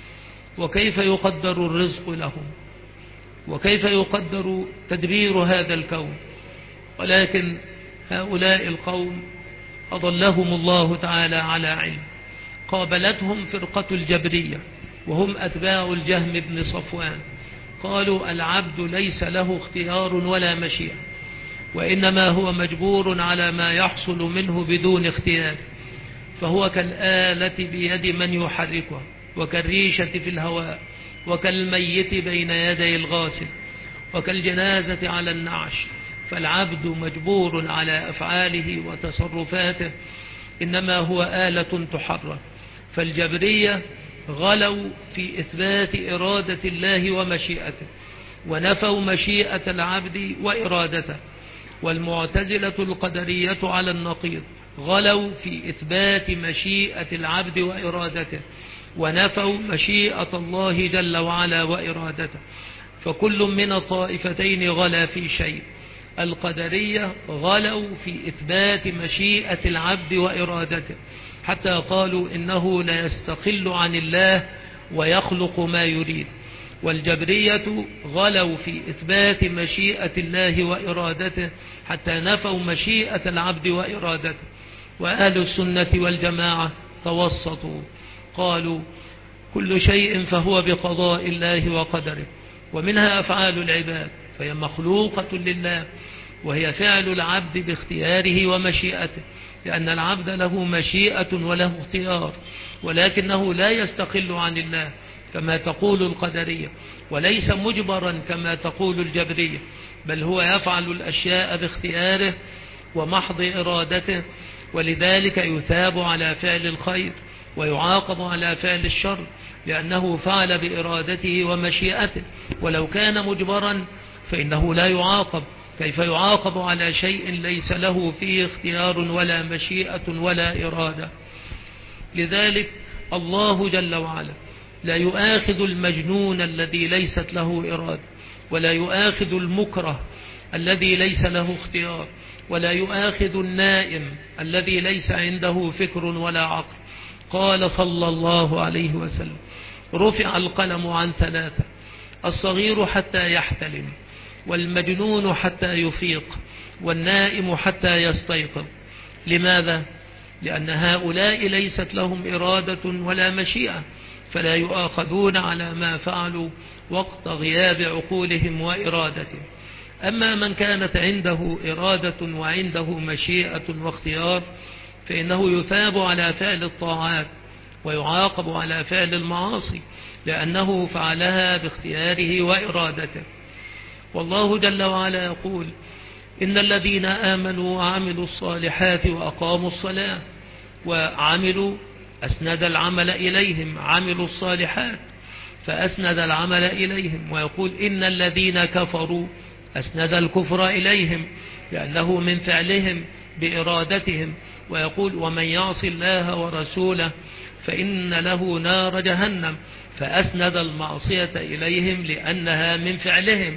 وكيف يقدر الرزق لهم؟ وكيف يقدر تدبير هذا الكون؟ ولكن هؤلاء القوم أضلهم الله تعالى على علم. قابلتهم فرقة الجبرية وهم أتباع الجهم بن صفوان، قالوا العبد ليس له اختيار ولا مشيئة، وإنما هو مجبور على ما يحصل منه بدون اختيار، فهو كالآلة بيد من يحركها، وكالريشة في الهواء، وكالميت بين يدي الغاسل، وكالجنازة على النعش. فالعبد مجبور على أفعاله وتصرفاته، إنما هو آلة تحرك. فالجبرية غلوا في إثبات إرادة الله ومشيئته، ونفوا مشيئة العبد وإرادته. والمعتزلة القدرية على النقيض غلوا في إثبات مشيئة العبد وإرادته، ونفوا مشيئة الله جل وعلا وإرادته. فكل من الطائفتين غلا في شيء. القدرية غلوا في إثبات مشيئة العبد وإرادته، حتى قالوا إنه لا يستقل عن الله ويخلق ما يريد. والجبرية غلوا في إثبات مشيئة الله وإرادته، حتى نفوا مشيئة العبد وإرادته. وأهل السنة والجماعة توسطوا، قالوا كل شيء فهو بقضاء الله وقدره، ومنها أفعال العباد فهي مخلوقة لله، وهي فعل العبد باختياره ومشيئته، لأن العبد له مشيئة وله اختيار، ولكنه لا يستقل عن الله كما تقول القدرية، وليس مجبرا كما تقول الجبرية، بل هو يفعل الأشياء باختياره ومحض إرادته، ولذلك يثاب على فعل الخير ويعاقب على فعل الشر، لأنه فعل بإرادته ومشيئته. ولو كان مجبرا فإنه لا يعاقب. كيف يعاقب على شيء ليس له فيه اختيار ولا مشيئة ولا إرادة؟ لذلك الله جل وعلا لا يؤاخذ المجنون الذي ليست له إرادة، ولا يؤاخذ المكره الذي ليس له اختيار، ولا يؤاخذ النائم الذي ليس عنده فكر ولا عقل. قال صلى الله عليه وسلم: رفع القلم عن ثلاثة: الصغير حتى يحتلم، والمجنون حتى يفيق، والنائم حتى يستيقظ. لماذا؟ لأن هؤلاء ليست لهم إرادة ولا مشيئة، فلا يؤاخذون على ما فعلوا وقت غياب عقولهم وإرادتهم. أما من كانت عنده إرادة وعنده مشيئة واختيار فإنه يثاب على فعل الطاعات ويعاقب على فعل المعاصي، لأنه فعلها باختياره وإرادته. والله جل وعلا يقول: إن الذين آمنوا وعملوا الصالحات وأقاموا الصلاة وعملوا، أسند العمل إليهم، عملوا الصالحات فأسند العمل إليهم. ويقول: إن الذين كفروا، أسند الكفر إليهم لأنه من فعلهم بإرادتهم. ويقول: ومن يعص الله ورسوله فإن له نار جهنم، فأسند المعصية إليهم لأنها من فعلهم.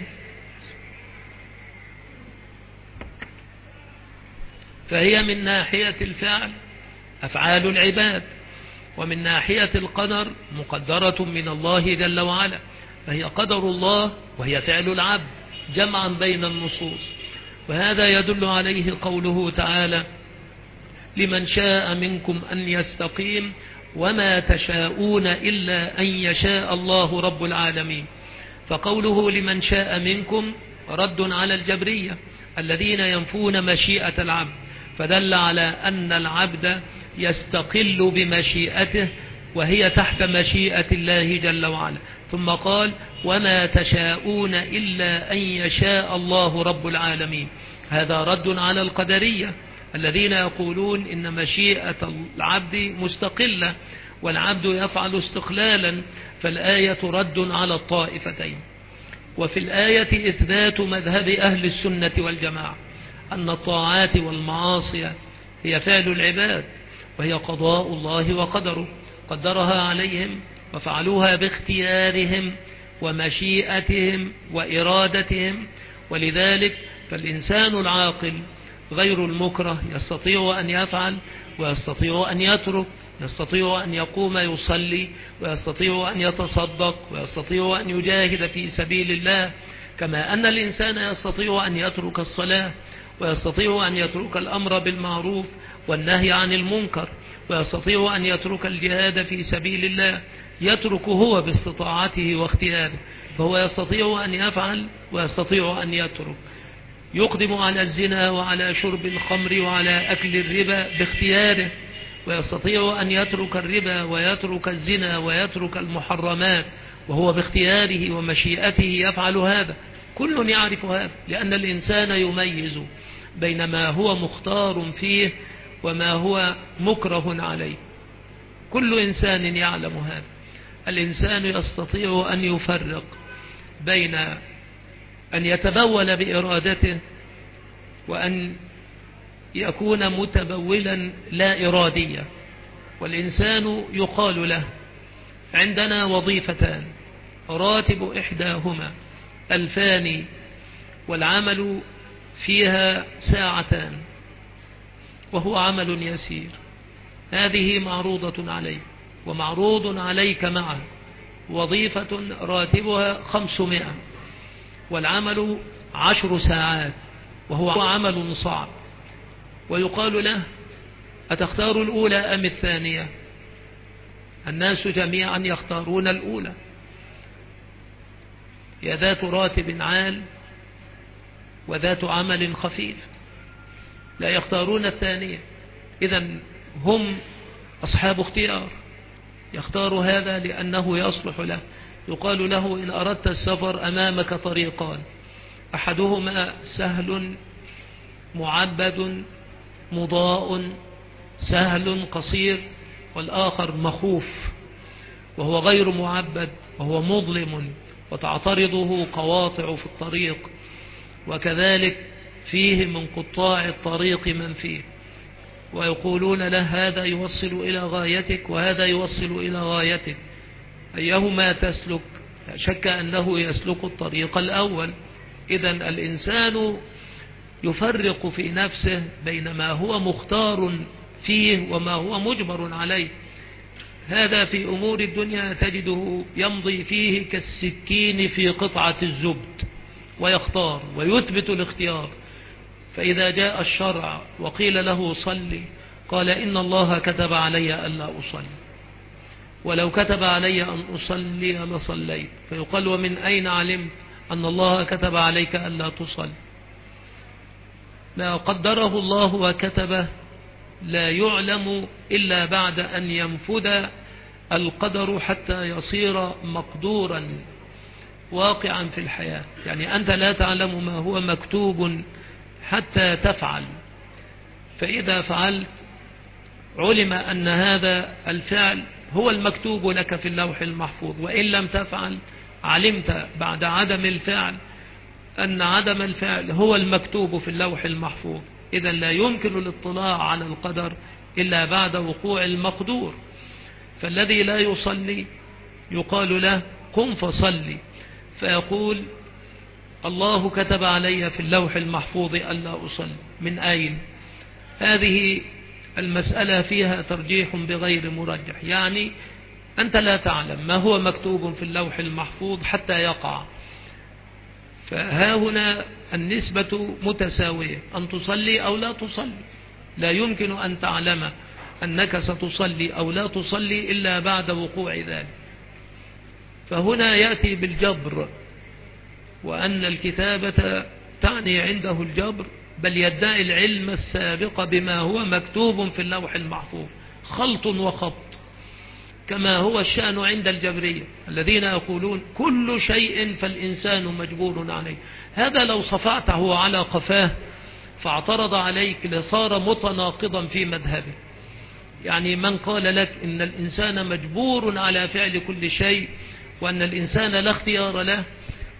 فهي من ناحية الفعل أفعال العباد، ومن ناحية القدر مقدرة من الله جل وعلا، فهي قدر الله وهي فعل العبد، جمعا بين النصوص. وهذا يدل عليه قوله تعالى: لمن شاء منكم أن يستقيم وما تشاءون إلا أن يشاء الله رب العالمين. فقوله لمن شاء منكم رد على الجبرية الذين ينفون مشيئة العبد، فدل على أن العبد يستقل بمشيئته وهي تحت مشيئة الله جل وعلا. ثم قال: وما تشاءون إلا أن يشاء الله رب العالمين. هذا رد على القدرية الذين يقولون إن مشيئة العبد مستقلة والعبد يفعل استقلالا، فالآية رد على الطائفتين. وفي الآية إثبات مذهب أهل السنة والجماعة أن الطاعات والمعاصي هي فعل العباد، وهي قضاء الله وقدره، قدرها عليهم وفعلوها باختيارهم ومشيئتهم وإرادتهم. ولذلك فالإنسان العاقل غير المكره يستطيع أن يفعل ويستطيع أن يترك، يستطيع أن يقوم يصلي ويستطيع أن يتصدق ويستطيع أن يجاهد في سبيل الله، كما أن الإنسان يستطيع أن يترك الصلاة ويستطيع أن يترك الأمر بالمعروف والنهي عن المنكر، ويستطيع أن يترك الجهاد في سبيل الله، يترك هو باستطاعته واختياره، فهو يستطيع أن يفعل ويستطيع أن يترك، يقدم على الزنا وعلى شرب الخمر وعلى أكل الربا باختياره، ويستطيع أن يترك الربا ويترك الزنا ويترك المحرمات وهو باختياره ومشيئته يفعل هذا. كل يعرف هذا، لأن الإنسان يميز بين ما هو مختار فيه وما هو مكره عليه. كل إنسان يعلم هذا. الإنسان يستطيع أن يفرق بين أن يتبول بإرادته وأن يكون متبولا لا إراديا. والإنسان يقال له عندنا وظيفتان، راتب إحداهما ألفان والعمل فيها ساعتان، وهو عمل يسير، هذه معروضة عليه ومعروض عليك معه، وظيفة راتبها خمسمائة والعمل عشر ساعات وهو عمل صعب، ويقال له أتختار الأولى أم الثانية؟ الناس جميعا يختارون الأولى، هي ذات راتب عال وذات عمل خفيف، لا يختارون الثانية. إذن هم أصحاب اختيار، يختار هذا لأنه يصلح له. يقال له إن أردت السفر أمامك طريقان، أحدهما سهل معبد مضاء سهل قصير، والآخر مخوف وهو غير معبد وهو مظلم وتعترضه قواطع في الطريق، وكذلك فيه من قطاع الطريق من فيه، ويقولون له هذا يوصل إلى غايتك وهذا يوصل إلى غايتك، أيهما تسلك؟ لا شك أنه يسلك الطريق الأول. إذن الإنسان يفرق في نفسه بين ما هو مختار فيه وما هو مجبر عليه. هذا في أمور الدنيا تجده يمضي فيه كالسكين في قطعة الزبد، ويختار ويثبت الاختيار. فإذا جاء الشرع وقيل له صلي قال إن الله كتب علي ألا أصلي، ولو كتب علي أن أصلي لصليت. فيقال ومن أين علمت أن الله كتب عليك ألا تصلي؟ ما قدره الله وكتبه لا يعلم إلا بعد أن ينفذ القدر حتى يصير مقدورا واقعا في الحياة. يعني أنت لا تعلم ما هو مكتوب حتى تفعل، فإذا فعلت علم أن هذا الفعل هو المكتوب لك في اللوح المحفوظ، وإن لم تفعل علمت بعد عدم الفعل أن عدم الفعل هو المكتوب في اللوح المحفوظ. إذا لا يمكن الاطلاع على القدر إلا بعد وقوع المقدور. فالذي لا يصلي يقال له قم فصلي، فيقول الله كتب علي في اللوح المحفوظ ألا أصلي. من أين؟ هذه المسألة فيها ترجيح بغير مرجح، يعني أنت لا تعلم ما هو مكتوب في اللوح المحفوظ حتى يقع. فها هنا النسبة متساوية، أن تصلي أو لا تصلي. لا يمكن أن تعلم أنك ستصلي أو لا تصلي إلا بعد وقوع ذلك. فهنا يأتي بالجبر، وأن الكتابة تعني عنده الجبر، بل يدعي العلم السابق بما هو مكتوب في اللوح المحفوظ، خلط وخبط، كما هو الشأن عند الجبرية الذين يقولون كل شيء فالإنسان مجبور عليه. هذا لو صفعته على قفاه فاعترض عليك لصار متناقضا في مذهبه. يعني من قال لك إن الإنسان مجبور على فعل كل شيء وأن الإنسان لا اختيار له،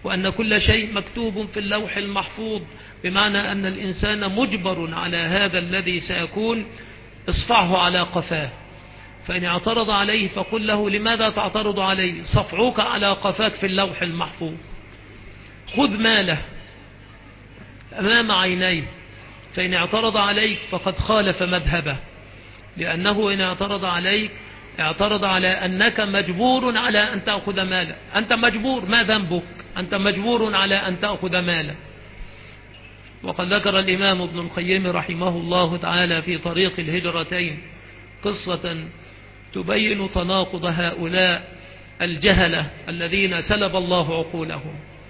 وأن كل شيء مكتوب في اللوح المحفوظ، بمعنى أن الإنسان مجبر على هذا الذي سيكون. اصفعه على قفاه، فإن اعترض عليه فقل له لماذا تعترض عليه؟ صفعك على قفاك في اللوح المحفوظ. خذ ماله أمام عينيه، فإن اعترض عليك فقد خالف مذهبه، لأنه إن اعترض عليك اعترض على أنك مجبور على أن تأخذ ماله. أنت مجبور، ما ذنبك؟ أنت مجبور على أن تأخذ ماله. وقد ذكر الإمام ابن القيم رحمه الله تعالى في طريق الهجرتين قصة تبين تناقض هؤلاء الجهلة الذين سلب الله عقولهم.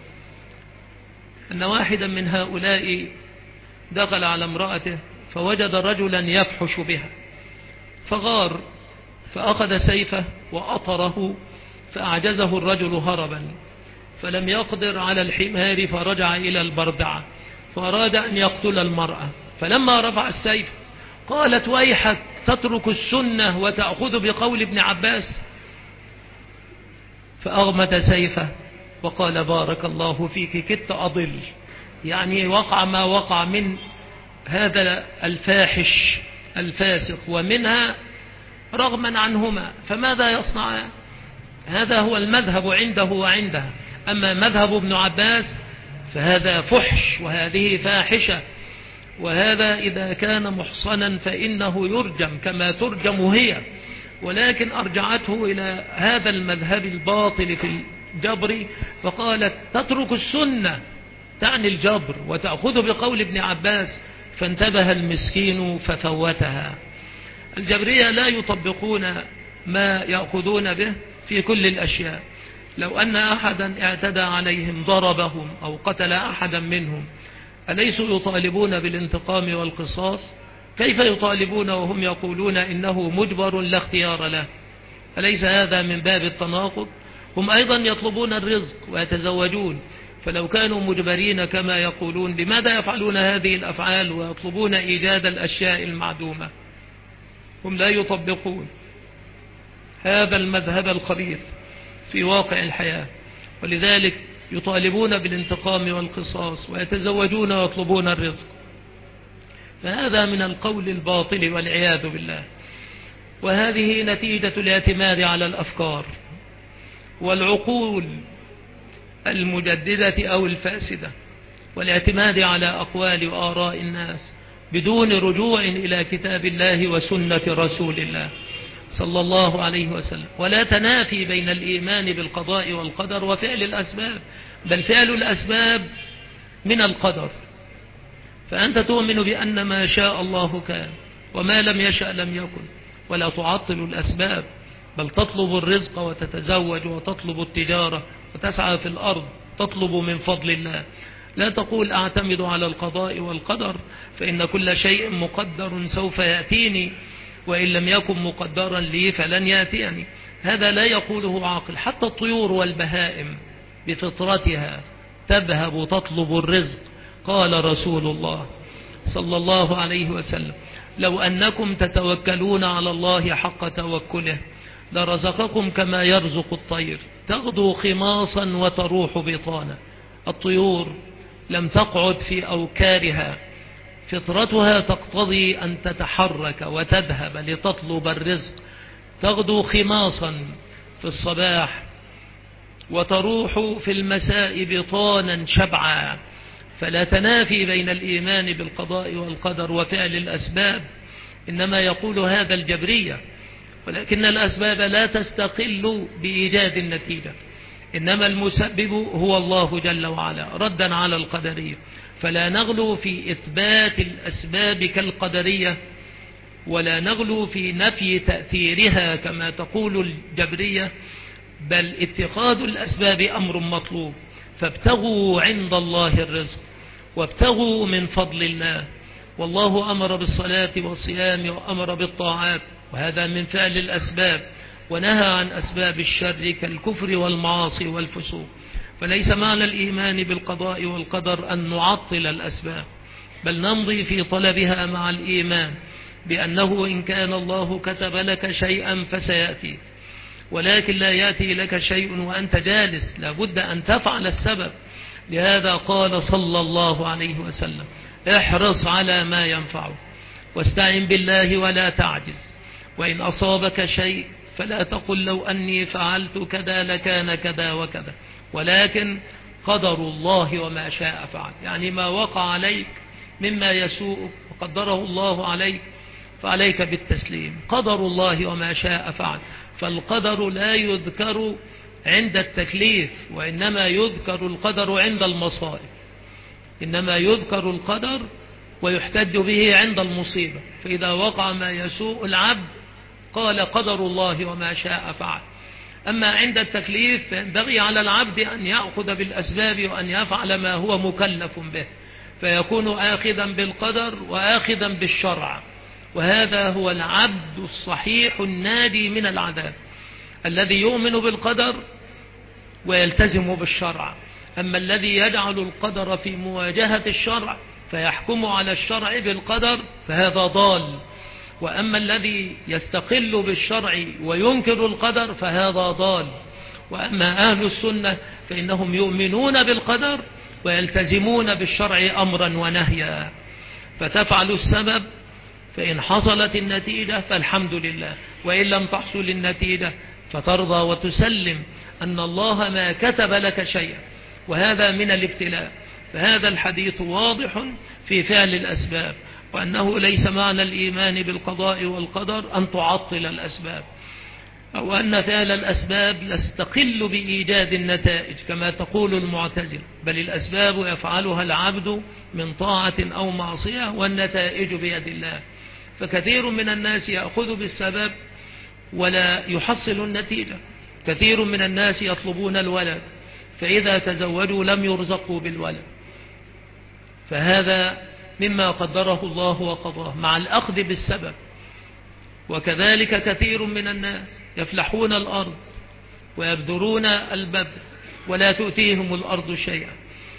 أن واحدا من هؤلاء دخل على امرأته فوجد رجلا يفحش بها، فغار فأخذ سيفه وأطره فأعجزه الرجل هربا، فلم يقدر على الحمار فرجع إلى البردعة فأراد أن يقتل المرأة، فلما رفع السيف قالت ويحك تترك السنة وتأخذ بقول ابن عباس، فأغمد سيفه وقال بارك الله فيك كدت أضل. يعني وقع ما وقع من هذا الفاحش الفاسق ومنها رغما عنهما، فماذا يصنع؟ هذا هو المذهب عنده وعندها. أما مذهب ابن عباس فهذا فحش وهذه فاحشة، وهذا إذا كان محصنا فإنه يرجم كما ترجم هي، ولكن أرجعته إلى هذا المذهب الباطل في الجبر، فقالت تترك السنة تعني الجبر وتأخذ بقول ابن عباس، فانتبه المسكين ففوتها. الجبرية لا يطبقون ما يأخذون به في كل الأشياء. لو أن أحدا اعتدى عليهم ضربهم أو قتل أحدا منهم، أليسوا يطالبون بالانتقام والقصاص؟ كيف يطالبون وهم يقولون إنه مجبر لا اختيار له؟ أليس هذا من باب التناقض؟ هم أيضا يطلبون الرزق ويتزوجون، فلو كانوا مجبرين كما يقولون لماذا يفعلون هذه الأفعال ويطلبون إيجاد الأشياء المعدومة؟ هم لا يطبقون هذا المذهب الخبيث في واقع الحياة، ولذلك يطالبون بالانتقام والقصاص ويتزوجون ويطلبون الرزق. فهذا من القول الباطل والعياذ بالله، وهذه نتيجة الاعتماد على الأفكار والعقول المجددة أو الفاسدة، والاعتماد على أقوال وآراء الناس بدون رجوع إلى كتاب الله وسنة رسول الله صلى الله عليه وسلم. ولا تنافي بين الإيمان بالقضاء والقدر وفعل الأسباب، بل فعل الأسباب من القدر. فأنت تؤمن بأن ما شاء الله كان وما لم يشأ لم يكن، ولا تعطل الأسباب، بل تطلب الرزق وتتزوج وتطلب التجارة وتسعى في الأرض تطلب من فضل الله. لا تقول أعتمد على القضاء والقدر فإن كل شيء مقدر سوف يأتيني، وإن لم يكن مقدرا لي فلن يأتيني. هذا لا يقوله عاقل. حتى الطيور والبهائم بفطرتها تذهب تطلب الرزق. قال رسول الله صلى الله عليه وسلم لو أنكم تتوكلون على الله حق توكله لرزقكم كما يرزق الطير تغدو خماصا وتروح بطانا. الطيور لم تقعد في أوكارها، فطرتها تقتضي أن تتحرك وتذهب لتطلب الرزق، تغدو خماصا في الصباح وتروح في المساء بطانا شبعا. فلا تنافي بين الإيمان بالقضاء والقدر وفعل الأسباب، إنما يقول هذا الجبرية، ولكن الأسباب لا تستقل بإيجاد النتيجة، إنما المسبب هو الله جل وعلا ردا على القدرية. فلا نغلو في إثبات الأسباب كالقدرية، ولا نغلو في نفي تأثيرها كما تقول الجبرية، بل اتخاذ الأسباب أمر مطلوب. فابتغوا عند الله الرزق وابتغوا من فضل الله، والله أمر بالصلاة والصيام وأمر بالطاعات، وهذا من فعل الأسباب، ونهى عن أسباب الشر كالكفر والمعاصي والفسوق. فليس معنى الإيمان بالقضاء والقدر أن نعطل الأسباب، بل نمضي في طلبها مع الإيمان بأنه إن كان الله كتب لك شيئا فسيأتي، ولكن لا يأتي لك شيء وأنت جالس، لابد أن تفعل السبب. لهذا قال صلى الله عليه وسلم: احرص على ما ينفعك واستعن بالله ولا تعجز، وإن أصابك شيء فلا تقل لو أني فعلت كذا لكان كذا وكذا، ولكن قدر الله وما شاء فعل. يعني ما وقع عليك مما يسوءك وقدره الله عليك فعليك بالتسليم. قدر الله وما شاء فعل. فالقدر لا يذكر عند التكليف، وإنما يذكر القدر عند المصائب. إنما يذكر القدر ويحتج به عند المصيبة. فإذا وقع ما يسوء العبد قال قدر الله وما شاء فعل. أما عند التكليف فينبغي على العبد أن يأخذ بالأسباب وأن يفعل ما هو مكلف به، فيكون آخذا بالقدر وآخذا بالشرع. وهذا هو العبد الصحيح الناجي من العذاب، الذي يؤمن بالقدر ويلتزم بالشرع. أما الذي يجعل القدر في مواجهة الشرع فيحكم على الشرع بالقدر فهذا ضال. وأما الذي يستقل بالشرع وينكر القدر فهذا ضال. وأما أهل السنة فإنهم يؤمنون بالقدر ويلتزمون بالشرع أمرا ونهيا. فتفعل السبب، فإن حصلت النتيجة فالحمد لله، وإن لم تحصل النتيجة فترضى وتسلم أن الله ما كتب لك شيئا، وهذا من الابتلاء. فهذا الحديث واضح في فعل الأسباب، وأنه ليس معنى الإيمان بالقضاء والقدر أن تعطل الأسباب، أو أن فعل الأسباب يستقل بإيجاد النتائج كما تقول المعتزلة، بل الأسباب يفعلها العبد من طاعة أو معصية والنتائج بيد الله. فكثير من الناس يأخذ بالسبب ولا يحصل النتيجة. كثير من الناس يطلبون الولد فإذا تزوجوا لم يرزقوا بالولد، فهذا مما قدره الله وقضاه مع الأخذ بالسبب. وكذلك كثير من الناس يفلحون الأرض ويبذرون البذر ولا تؤتيهم الأرض شيئا.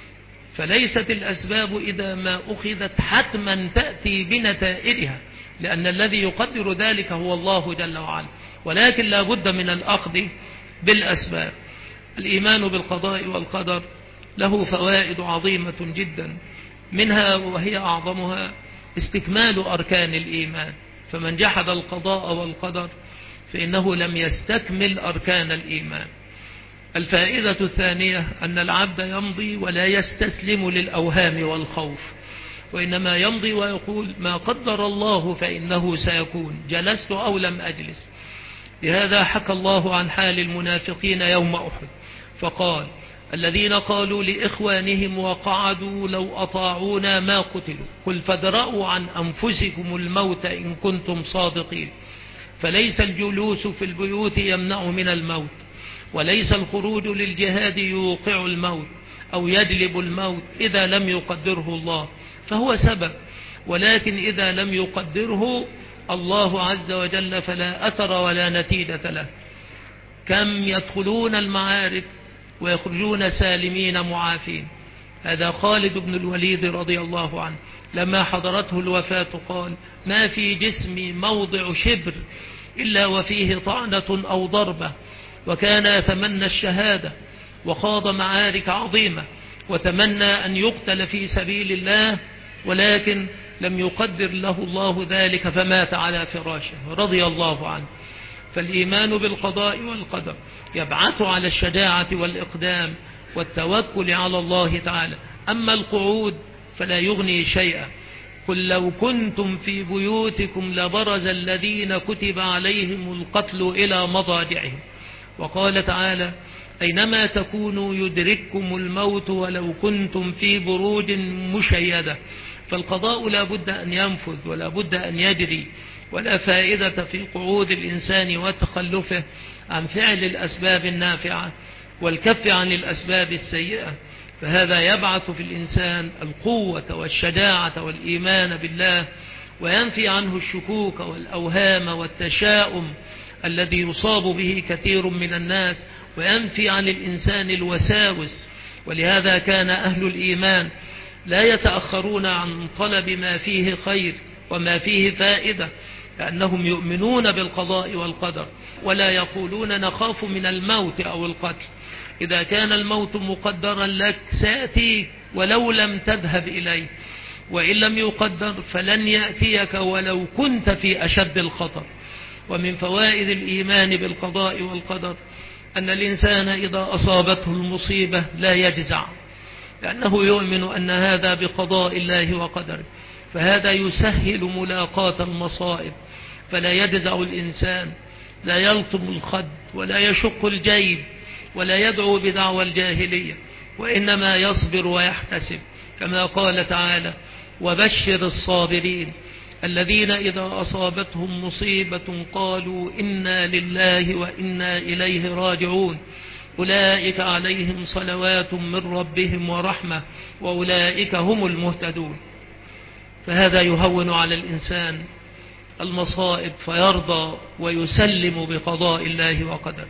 فليست الأسباب إذا ما أخذت حتما تأتي بنتائجها، لأن الذي يقدر ذلك هو الله جل وعلا، ولكن لا بد من الأخذ بالأسباب. الإيمان بالقضاء والقدر له فوائد عظيمة جدا، منها وهي أعظمها استكمال أركان الإيمان. فمن جحد القضاء والقدر فإنه لم يستكمل أركان الإيمان. الفائدة الثانية أن العبد يمضي ولا يستسلم للأوهام والخوف، وإنما يمضي ويقول ما قدر الله فإنه سيكون، جلست أو لم أجلس. لهذا حكى الله عن حال المنافقين يوم أحد فقال: الذين قالوا لإخوانهم وقعدوا لو أطاعونا ما قتلوا، قل فادرءوا عن أنفسكم الموت إن كنتم صادقين. فليس الجلوس في البيوت يمنع من الموت، وليس الخروج للجهاد يوقع الموت أو يجلب الموت إذا لم يقدره الله، فهو سبب، ولكن إذا لم يقدره الله عز وجل فلا أثر ولا نتيجة له. كم يدخلون المعارك ويخرجون سالمين معافين. هذا خالد بن الوليد رضي الله عنه لما حضرته الوفاة قال: ما في جسمي موضع شبر إلا وفيه طعنة أو ضربة، وكان يتمنى الشهادة وخاض معارك عظيمة وتمنى أن يقتل في سبيل الله، ولكن لم يقدر له الله ذلك فمات على فراشه رضي الله عنه. فالإيمان بالقضاء والقدر يبعث على الشجاعة والإقدام والتوكل على الله تعالى. أما القعود فلا يغني شيئا. قل لو كنتم في بيوتكم لبرز الذين كتب عليهم القتل إلى مضاجعهم. وقال تعالى: أينما تكونوا يدرككم الموت ولو كنتم في بروج مشيدة. فالقضاء لا بد أن ينفذ ولا بد أن يجري، ولا فائدة في قعود الإنسان وتخلفه عن فعل الأسباب النافعة والكف عن الأسباب السيئة. فهذا يبعث في الإنسان القوة والشجاعة والإيمان بالله، وينفي عنه الشكوك والأوهام والتشاؤم الذي يصاب به كثير من الناس، وينفي عن الإنسان الوساوس. ولهذا كان أهل الإيمان لا يتأخرون عن طلب ما فيه خير وما فيه فائدة، لأنهم يؤمنون بالقضاء والقدر، ولا يقولون نخاف من الموت أو القتل، إذا كان الموت مقدرا لك سيأتيك ولو لم تذهب إليه، وإن لم يقدر فلن يأتيك ولو كنت في أشد الخطر. ومن فوائد الإيمان بالقضاء والقدر أن الإنسان إذا أصابته المصيبة لا يجزع، لأنه يؤمن أن هذا بقضاء الله وقدره، فهذا يسهل ملاقاة المصائب، فلا يجزع الإنسان، لا يلطم الخد ولا يشق الجيب ولا يدعو بدعوى الجاهلية، وإنما يصبر ويحتسب، كما قال تعالى: وبشر الصابرين الذين إذا أصابتهم مصيبة قالوا إنا لله وإنا إليه راجعون أولئك عليهم صلوات من ربهم ورحمة وأولئك هم المهتدون. فهذا يهون على الإنسان المصائب فيرضى ويسلم بقضاء الله وقدره.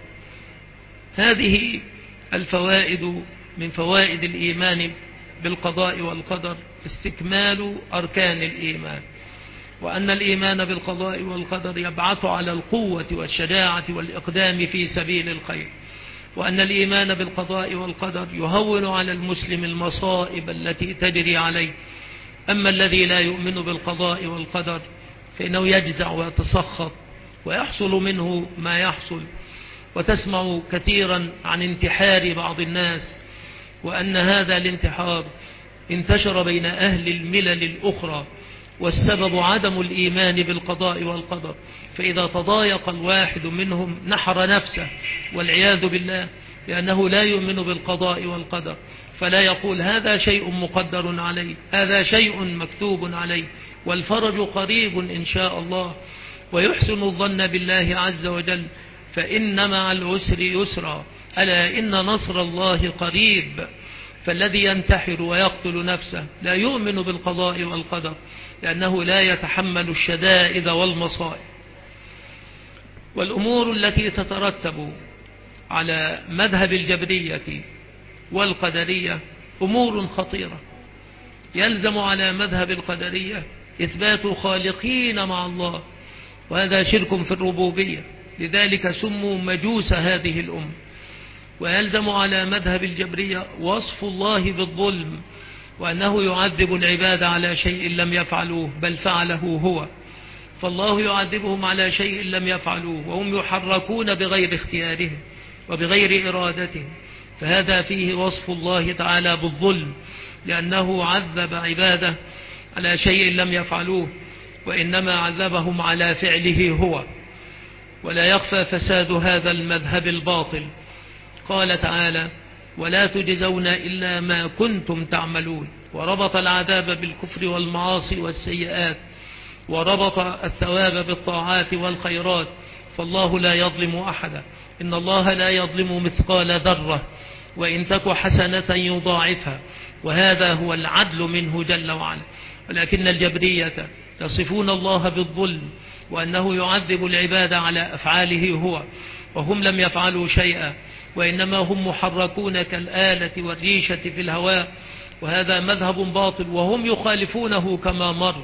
هذه الفوائد من فوائد الإيمان بالقضاء والقدر استكمال أركان الإيمان، وأن الإيمان بالقضاء والقدر يبعث على القوة والشجاعة والإقدام في سبيل الخير، وأن الإيمان بالقضاء والقدر يهون على المسلم المصائب التي تجري عليه. أما الذي لا يؤمن بالقضاء والقدر فإنه يجزع ويتسخط ويحصل منه ما يحصل. وتسمع كثيرا عن انتحار بعض الناس، وأن هذا الانتحار انتشر بين أهل الملل الأخرى، والسبب عدم الإيمان بالقضاء والقدر. فإذا تضايق الواحد منهم نحر نفسه والعياذ بالله، لأنه لا يؤمن بالقضاء والقدر، فلا يقول هذا شيء مقدر عليه، هذا شيء مكتوب عليه، والفرج قريب إن شاء الله، ويحسن الظن بالله عز وجل، فإن مع العسر يسرا، ألا إن نصر الله قريب. فالذي ينتحر ويقتل نفسه لا يؤمن بالقضاء والقدر، لأنه لا يتحمل الشدائد والمصائب. والأمور التي تترتب على مذهب الجبرية والقدرية أمور خطيرة. يلزم على مذهب القدرية إثبات خالقين مع الله، وهذا شرك في الربوبية، لذلك سموا مجوس هذه الأمة. ويلزم على مذهب الجبرية وصف الله بالظلم، وأنه يعذب العباد على شيء لم يفعلوه بل فعله هو، فالله يعذبهم على شيء لم يفعلوه وهم يحركون بغير اختيارهم وبغير إرادتهم، فهذا فيه وصف الله تعالى بالظلم، لأنه عذب عباده على شيء لم يفعلوه، وإنما عذبهم على فعله هو. ولا يخفى فساد هذا المذهب الباطل. قال تعالى: ولا تجزون إلا ما كنتم تعملون، وربط العذاب بالكفر والمعاصي والسيئات، وربط الثواب بالطاعات والخيرات، فالله لا يظلم أحدا، إن الله لا يظلم مثقال ذرة، وإن تك حسنة يضاعفها، وهذا هو العدل منه جل وعلا. ولكن الجبرية يصفون الله بالظلم، وأنه يعذب العباد على أفعاله هو، وهم لم يفعلوا شيئا، وإنما هم محركون كالآلة والريشة في الهواء، وهذا مذهب باطل، وهم يخالفونه كما مر.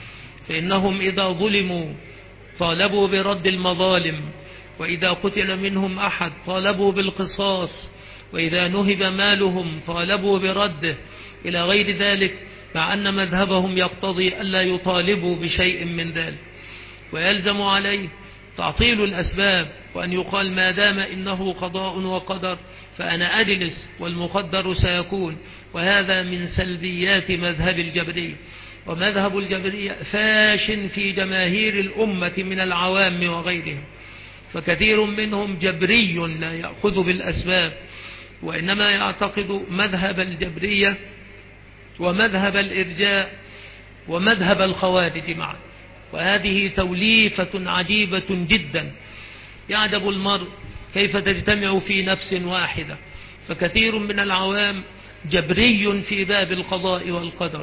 فإنهم إذا ظلموا طالبوا برد المظالم، وإذا قتل منهم أحد طالبوا بالقصاص، وإذا نهب مالهم طالبوا برده، إلى غير ذلك، مع أن مذهبهم يقتضي ألا يطالبوا بشيء من ذلك. ويلزم عليه تعطيل الأسباب، وأن يقال ما دام إنه قضاء وقدر فأنا أجلس والمقدر سيكون، وهذا من سلبيات مذهب الجبرية. ومذهب الجبرية فاش في جماهير الأمة من العوام وغيرهم، فكثير منهم جبري لا يأخذ بالأسباب، وإنما يعتقد مذهب الجبرية ومذهب الإرجاء ومذهب الخوارج معا، وهذه توليفة عجيبة جدا. يعجب المرء كيف تجتمع في نفس واحدة، فكثير من العوام جبري في باب القضاء والقدر،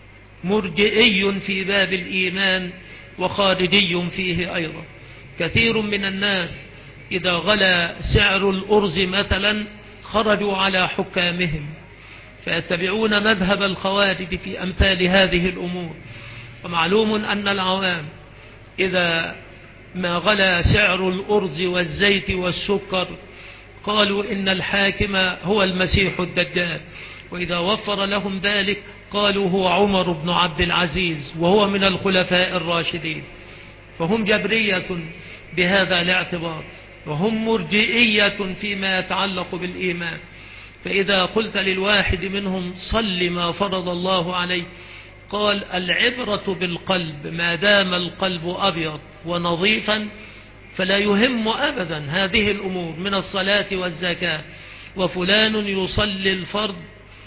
مرجئي في باب الإيمان، وخارجي فيه أيضا. كثير من الناس إذا غلى سعر الأرز مثلا خرجوا على حكامهم، فيتبعون مذهب الخوارج في أمثال هذه الأمور. ومعلوم أن العوام إذا ما غلى سعر الأرز والزيت والسكر قالوا إن الحاكم هو المسيح الدجال، وإذا وفر لهم ذلك قالوا هو عمر بن عبد العزيز وهو من الخلفاء الراشدين. فهم جبرية بهذا الاعتبار، وهم مرجئية فيما يتعلق بالإيمان. فإذا قلت للواحد منهم صل ما فرض الله عليه، قال العبرة بالقلب، ما دام القلب أبيض ونظيفا فلا يهم أبدا هذه الأمور من الصلاة والزكاة. وفلان يصلي الفرض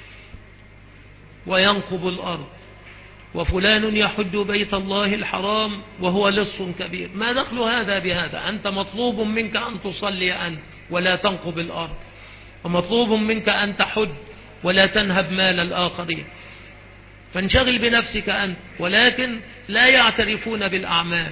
وينقب الأرض، وفلان يحج بيت الله الحرام وهو لص كبير. ما دخل هذا بهذا؟ أنت مطلوب منك أن تصلي أنت ولا تنقب الأرض، ومطلوب منك أن تحج ولا تنهب مال الآخرين. فانشغل بنفسك أنت، ولكن لا يعترفون بالأعمال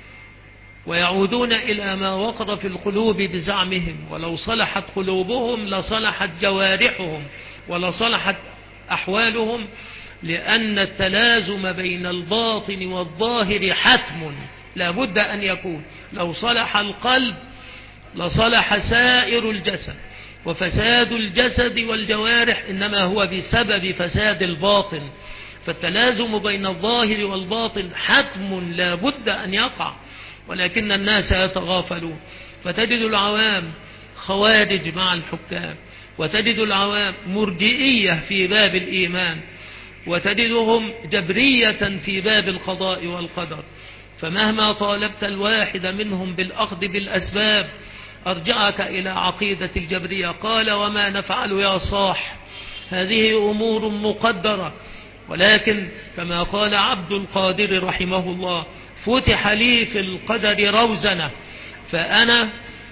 ويعودون إلى ما وقر في القلوب بزعمهم. ولو صلحت قلوبهم لصلحت جوارحهم ولصلحت أحوالهم، لأن التلازم بين الباطن والظاهر حتم لا بد أن يكون. لو صلح القلب لصلح سائر الجسد، وفساد الجسد والجوارح إنما هو بسبب فساد الباطن. فالتلازم بين الظاهر والباطن حتم لا بد أن يقع، ولكن الناس يتغافلون. فتجد العوام خوارج مع الحكام، وتجد العوام مرجئية في باب الإيمان، وتجدهم جبرية في باب القضاء والقدر. فمهما طالبت الواحد منهم بالأخذ بالأسباب أرجعك إلى عقيدة الجبرية. قال وما نفعل يا صاح، هذه أمور مقدرة. ولكن كما قال عبد القادر رحمه الله فتح لي في القدر روزنة، فأنا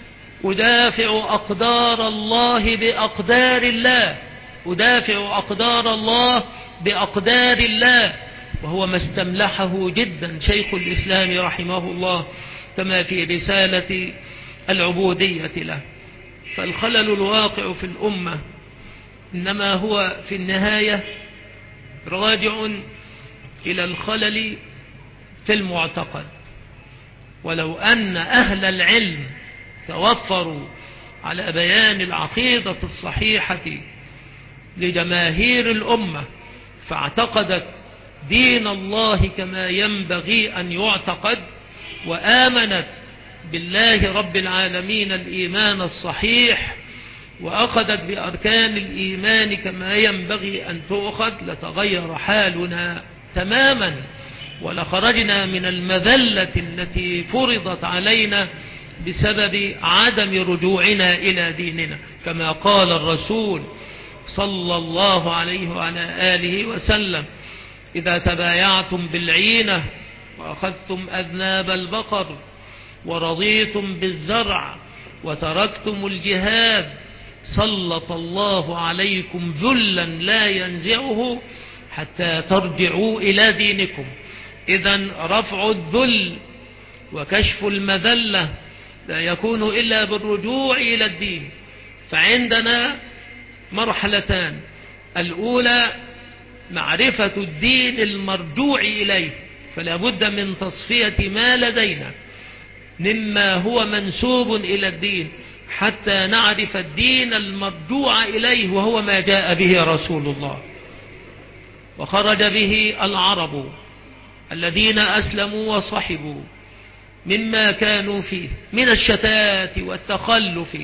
أدافع أقدار الله بأقدار الله، أدافع أقدار الله بأقدار الله. وهو ما استملحه جدا شيخ الإسلام رحمه الله كما في رسالة العبودية له. فالخلل الواقع في الأمة إنما هو في النهاية راجع إلى الخلل في المعتقد. ولو أن أهل العلم توفروا على بيان العقيدة الصحيحة لجماهير الأمة، فاعتقدت دين الله كما ينبغي أن يعتقد، وآمنت بالله رب العالمين الإيمان الصحيح، وأخذت بأركان الإيمان كما ينبغي أن تؤخذ، لتغير حالنا تماما، ولخرجنا من المذلة التي فرضت علينا بسبب عدم رجوعنا إلى ديننا. كما قال الرسول صلى الله عليه وعلى آله وسلم إذا تبايعتم بالعينة وأخذتم أذناب البقر ورضيتم بالزرع وتركتم الجهاد سلط الله عليكم ذلا لا ينزعه حتى ترجعوا إلى دينكم. إذن رفع الذل وكشف المذلة لا يكون إلا بالرجوع إلى الدين. فعندنا مرحلتان: الأولى معرفة الدين المرجوع إليه، فلا بد من تصفية ما لدينا مما هو منسوب إلى الدين حتى نعرف الدين المرجوع إليه، وهو ما جاء به رسول الله وخرج به العرب الذين أسلموا وصحبوا مما كانوا فيه من الشتات والتخلف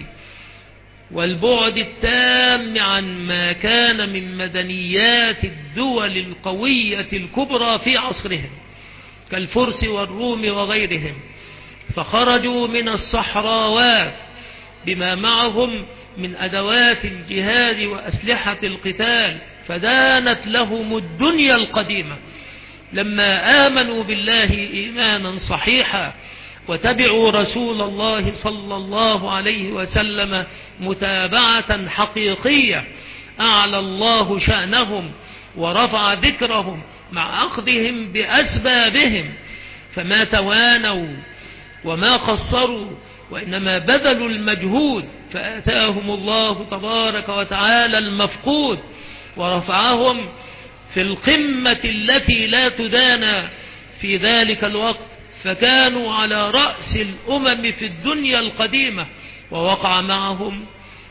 والبعد التام عن ما كان من مدنيات الدول القوية الكبرى في عصرهم كالفرس والروم وغيرهم. فخرجوا من الصحراوات بما معهم من أدوات الجهاد وأسلحة القتال، فدانت لهم الدنيا القديمة لما آمنوا بالله إيمانا صحيحا وتبعوا رسول الله صلى الله عليه وسلم متابعة حقيقية. أعلى الله شأنهم ورفع ذكرهم مع أخذهم بأسبابهم، فما توانوا وما قصروا، وإنما بذلوا المجهود، فآتاهم الله تبارك وتعالى المفقود ورفعهم في القمة التي لا تدانى في ذلك الوقت، فكانوا على رأس الأمم في الدنيا القديمة. ووقع معهم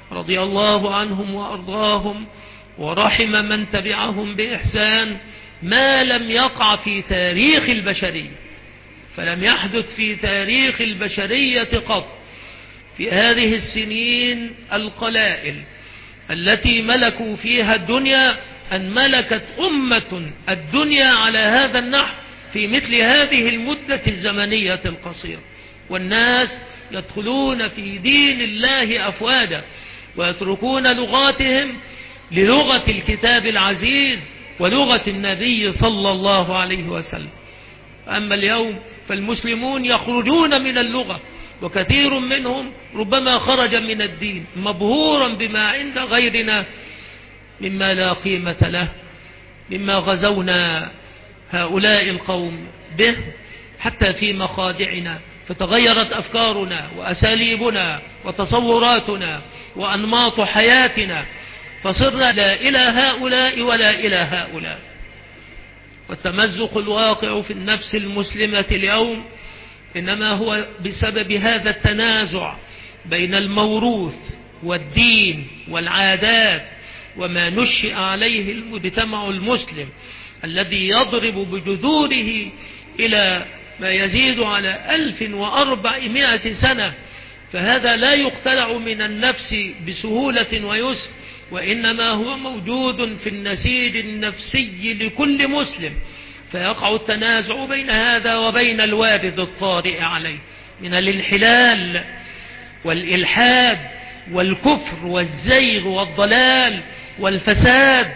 رضي الله عنهم وأرضاهم ورحم من تبعهم بإحسان ما لم يقع في تاريخ البشرية، فلم يحدث في تاريخ البشرية قط في هذه السنين القلائل التي ملكوا فيها الدنيا أن ملكت أمة الدنيا على هذا النحو في مثل هذه المدة الزمنية القصيرة، والناس يدخلون في دين الله أفواجا ويتركون لغاتهم للغة الكتاب العزيز ولغة النبي صلى الله عليه وسلم. أما اليوم فالمسلمون يخرجون من اللغة، وكثير منهم ربما خرج من الدين مبهورا بما عند غيرنا مما لا قيمة له، مما غزونا هؤلاء القوم به حتى في مخادعنا، فتغيرت أفكارنا وأساليبنا وتصوراتنا وأنماط حياتنا، فصرنا لا إلى هؤلاء ولا إلى هؤلاء. والتمزق الواقع في النفس المسلمة اليوم إنما هو بسبب هذا التنازع بين الموروث والدين والعادات وما نشئ عليه المجتمع المسلم الذي يضرب بجذوره إلى ما يزيد على ألف وأربعمائة سنة، فهذا لا يقتلع من النفس بسهولة ويسر، وإنما هو موجود في النسيج النفسي لكل مسلم، فيقع التنازع بين هذا وبين الوارد الطارئ عليه من الانحلال والإلحاد والكفر والزيغ والضلال والفساد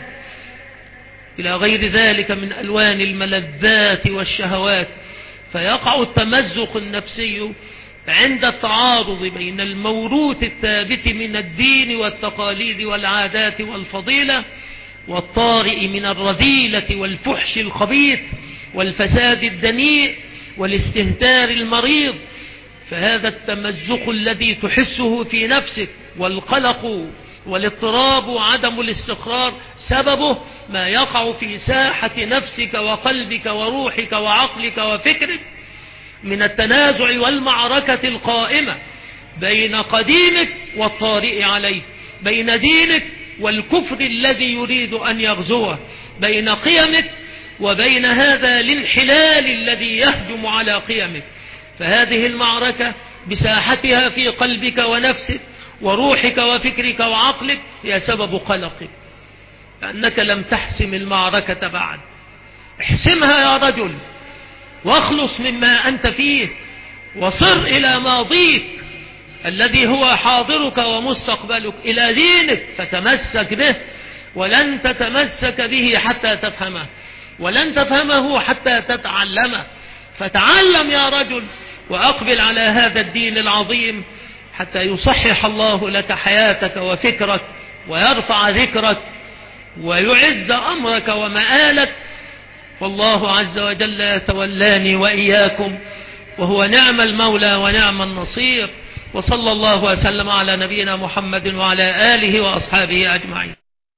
إلى غير ذلك من ألوان الملذات والشهوات. فيقع التمزق النفسي عند التعارض بين الموروث الثابت من الدين والتقاليد والعادات والفضيلة والطارئ من الرذيلة والفحش الخبيث والفساد الدنيء والاستهتار المريض. فهذا التمزق الذي تحسه في نفسك والقلق والاضطراب وعدم الاستقرار سببه ما يقع في ساحة نفسك وقلبك وروحك وعقلك وفكرك من التنازع والمعركة القائمة بين قديمك والطارئ عليه، بين دينك والكفر الذي يريد أن يغزوه، بين قيمك وبين هذا الانحلال الذي يهجم على قيمك. فهذه المعركة بساحتها في قلبك ونفسك وروحك وفكرك وعقلك هي سبب قلقك، لأنك لم تحسم المعركة بعد. احسمها يا رجل واخلص مما أنت فيه، وصر إلى ماضيك الذي هو حاضرك ومستقبلك، إلى دينك فتمسك به، ولن تتمسك به حتى تفهمه، ولن تفهمه حتى تتعلمه. فتعلم يا رجل وأقبل على هذا الدين العظيم حتى يصحح الله لك حياتك وفكرك ويرفع ذكرك ويعز أمرك ومآلك. والله عز وجل يتولاني وإياكم، وهو نعم المولى ونعم النصير. وصلى الله وسلم على نبينا محمد وعلى آله وأصحابه أجمعين.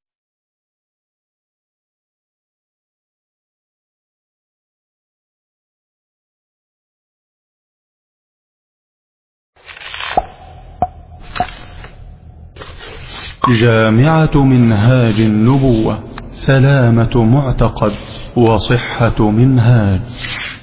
جامعة منهاج النبوة، سلامة معتقد وصحة منهاج.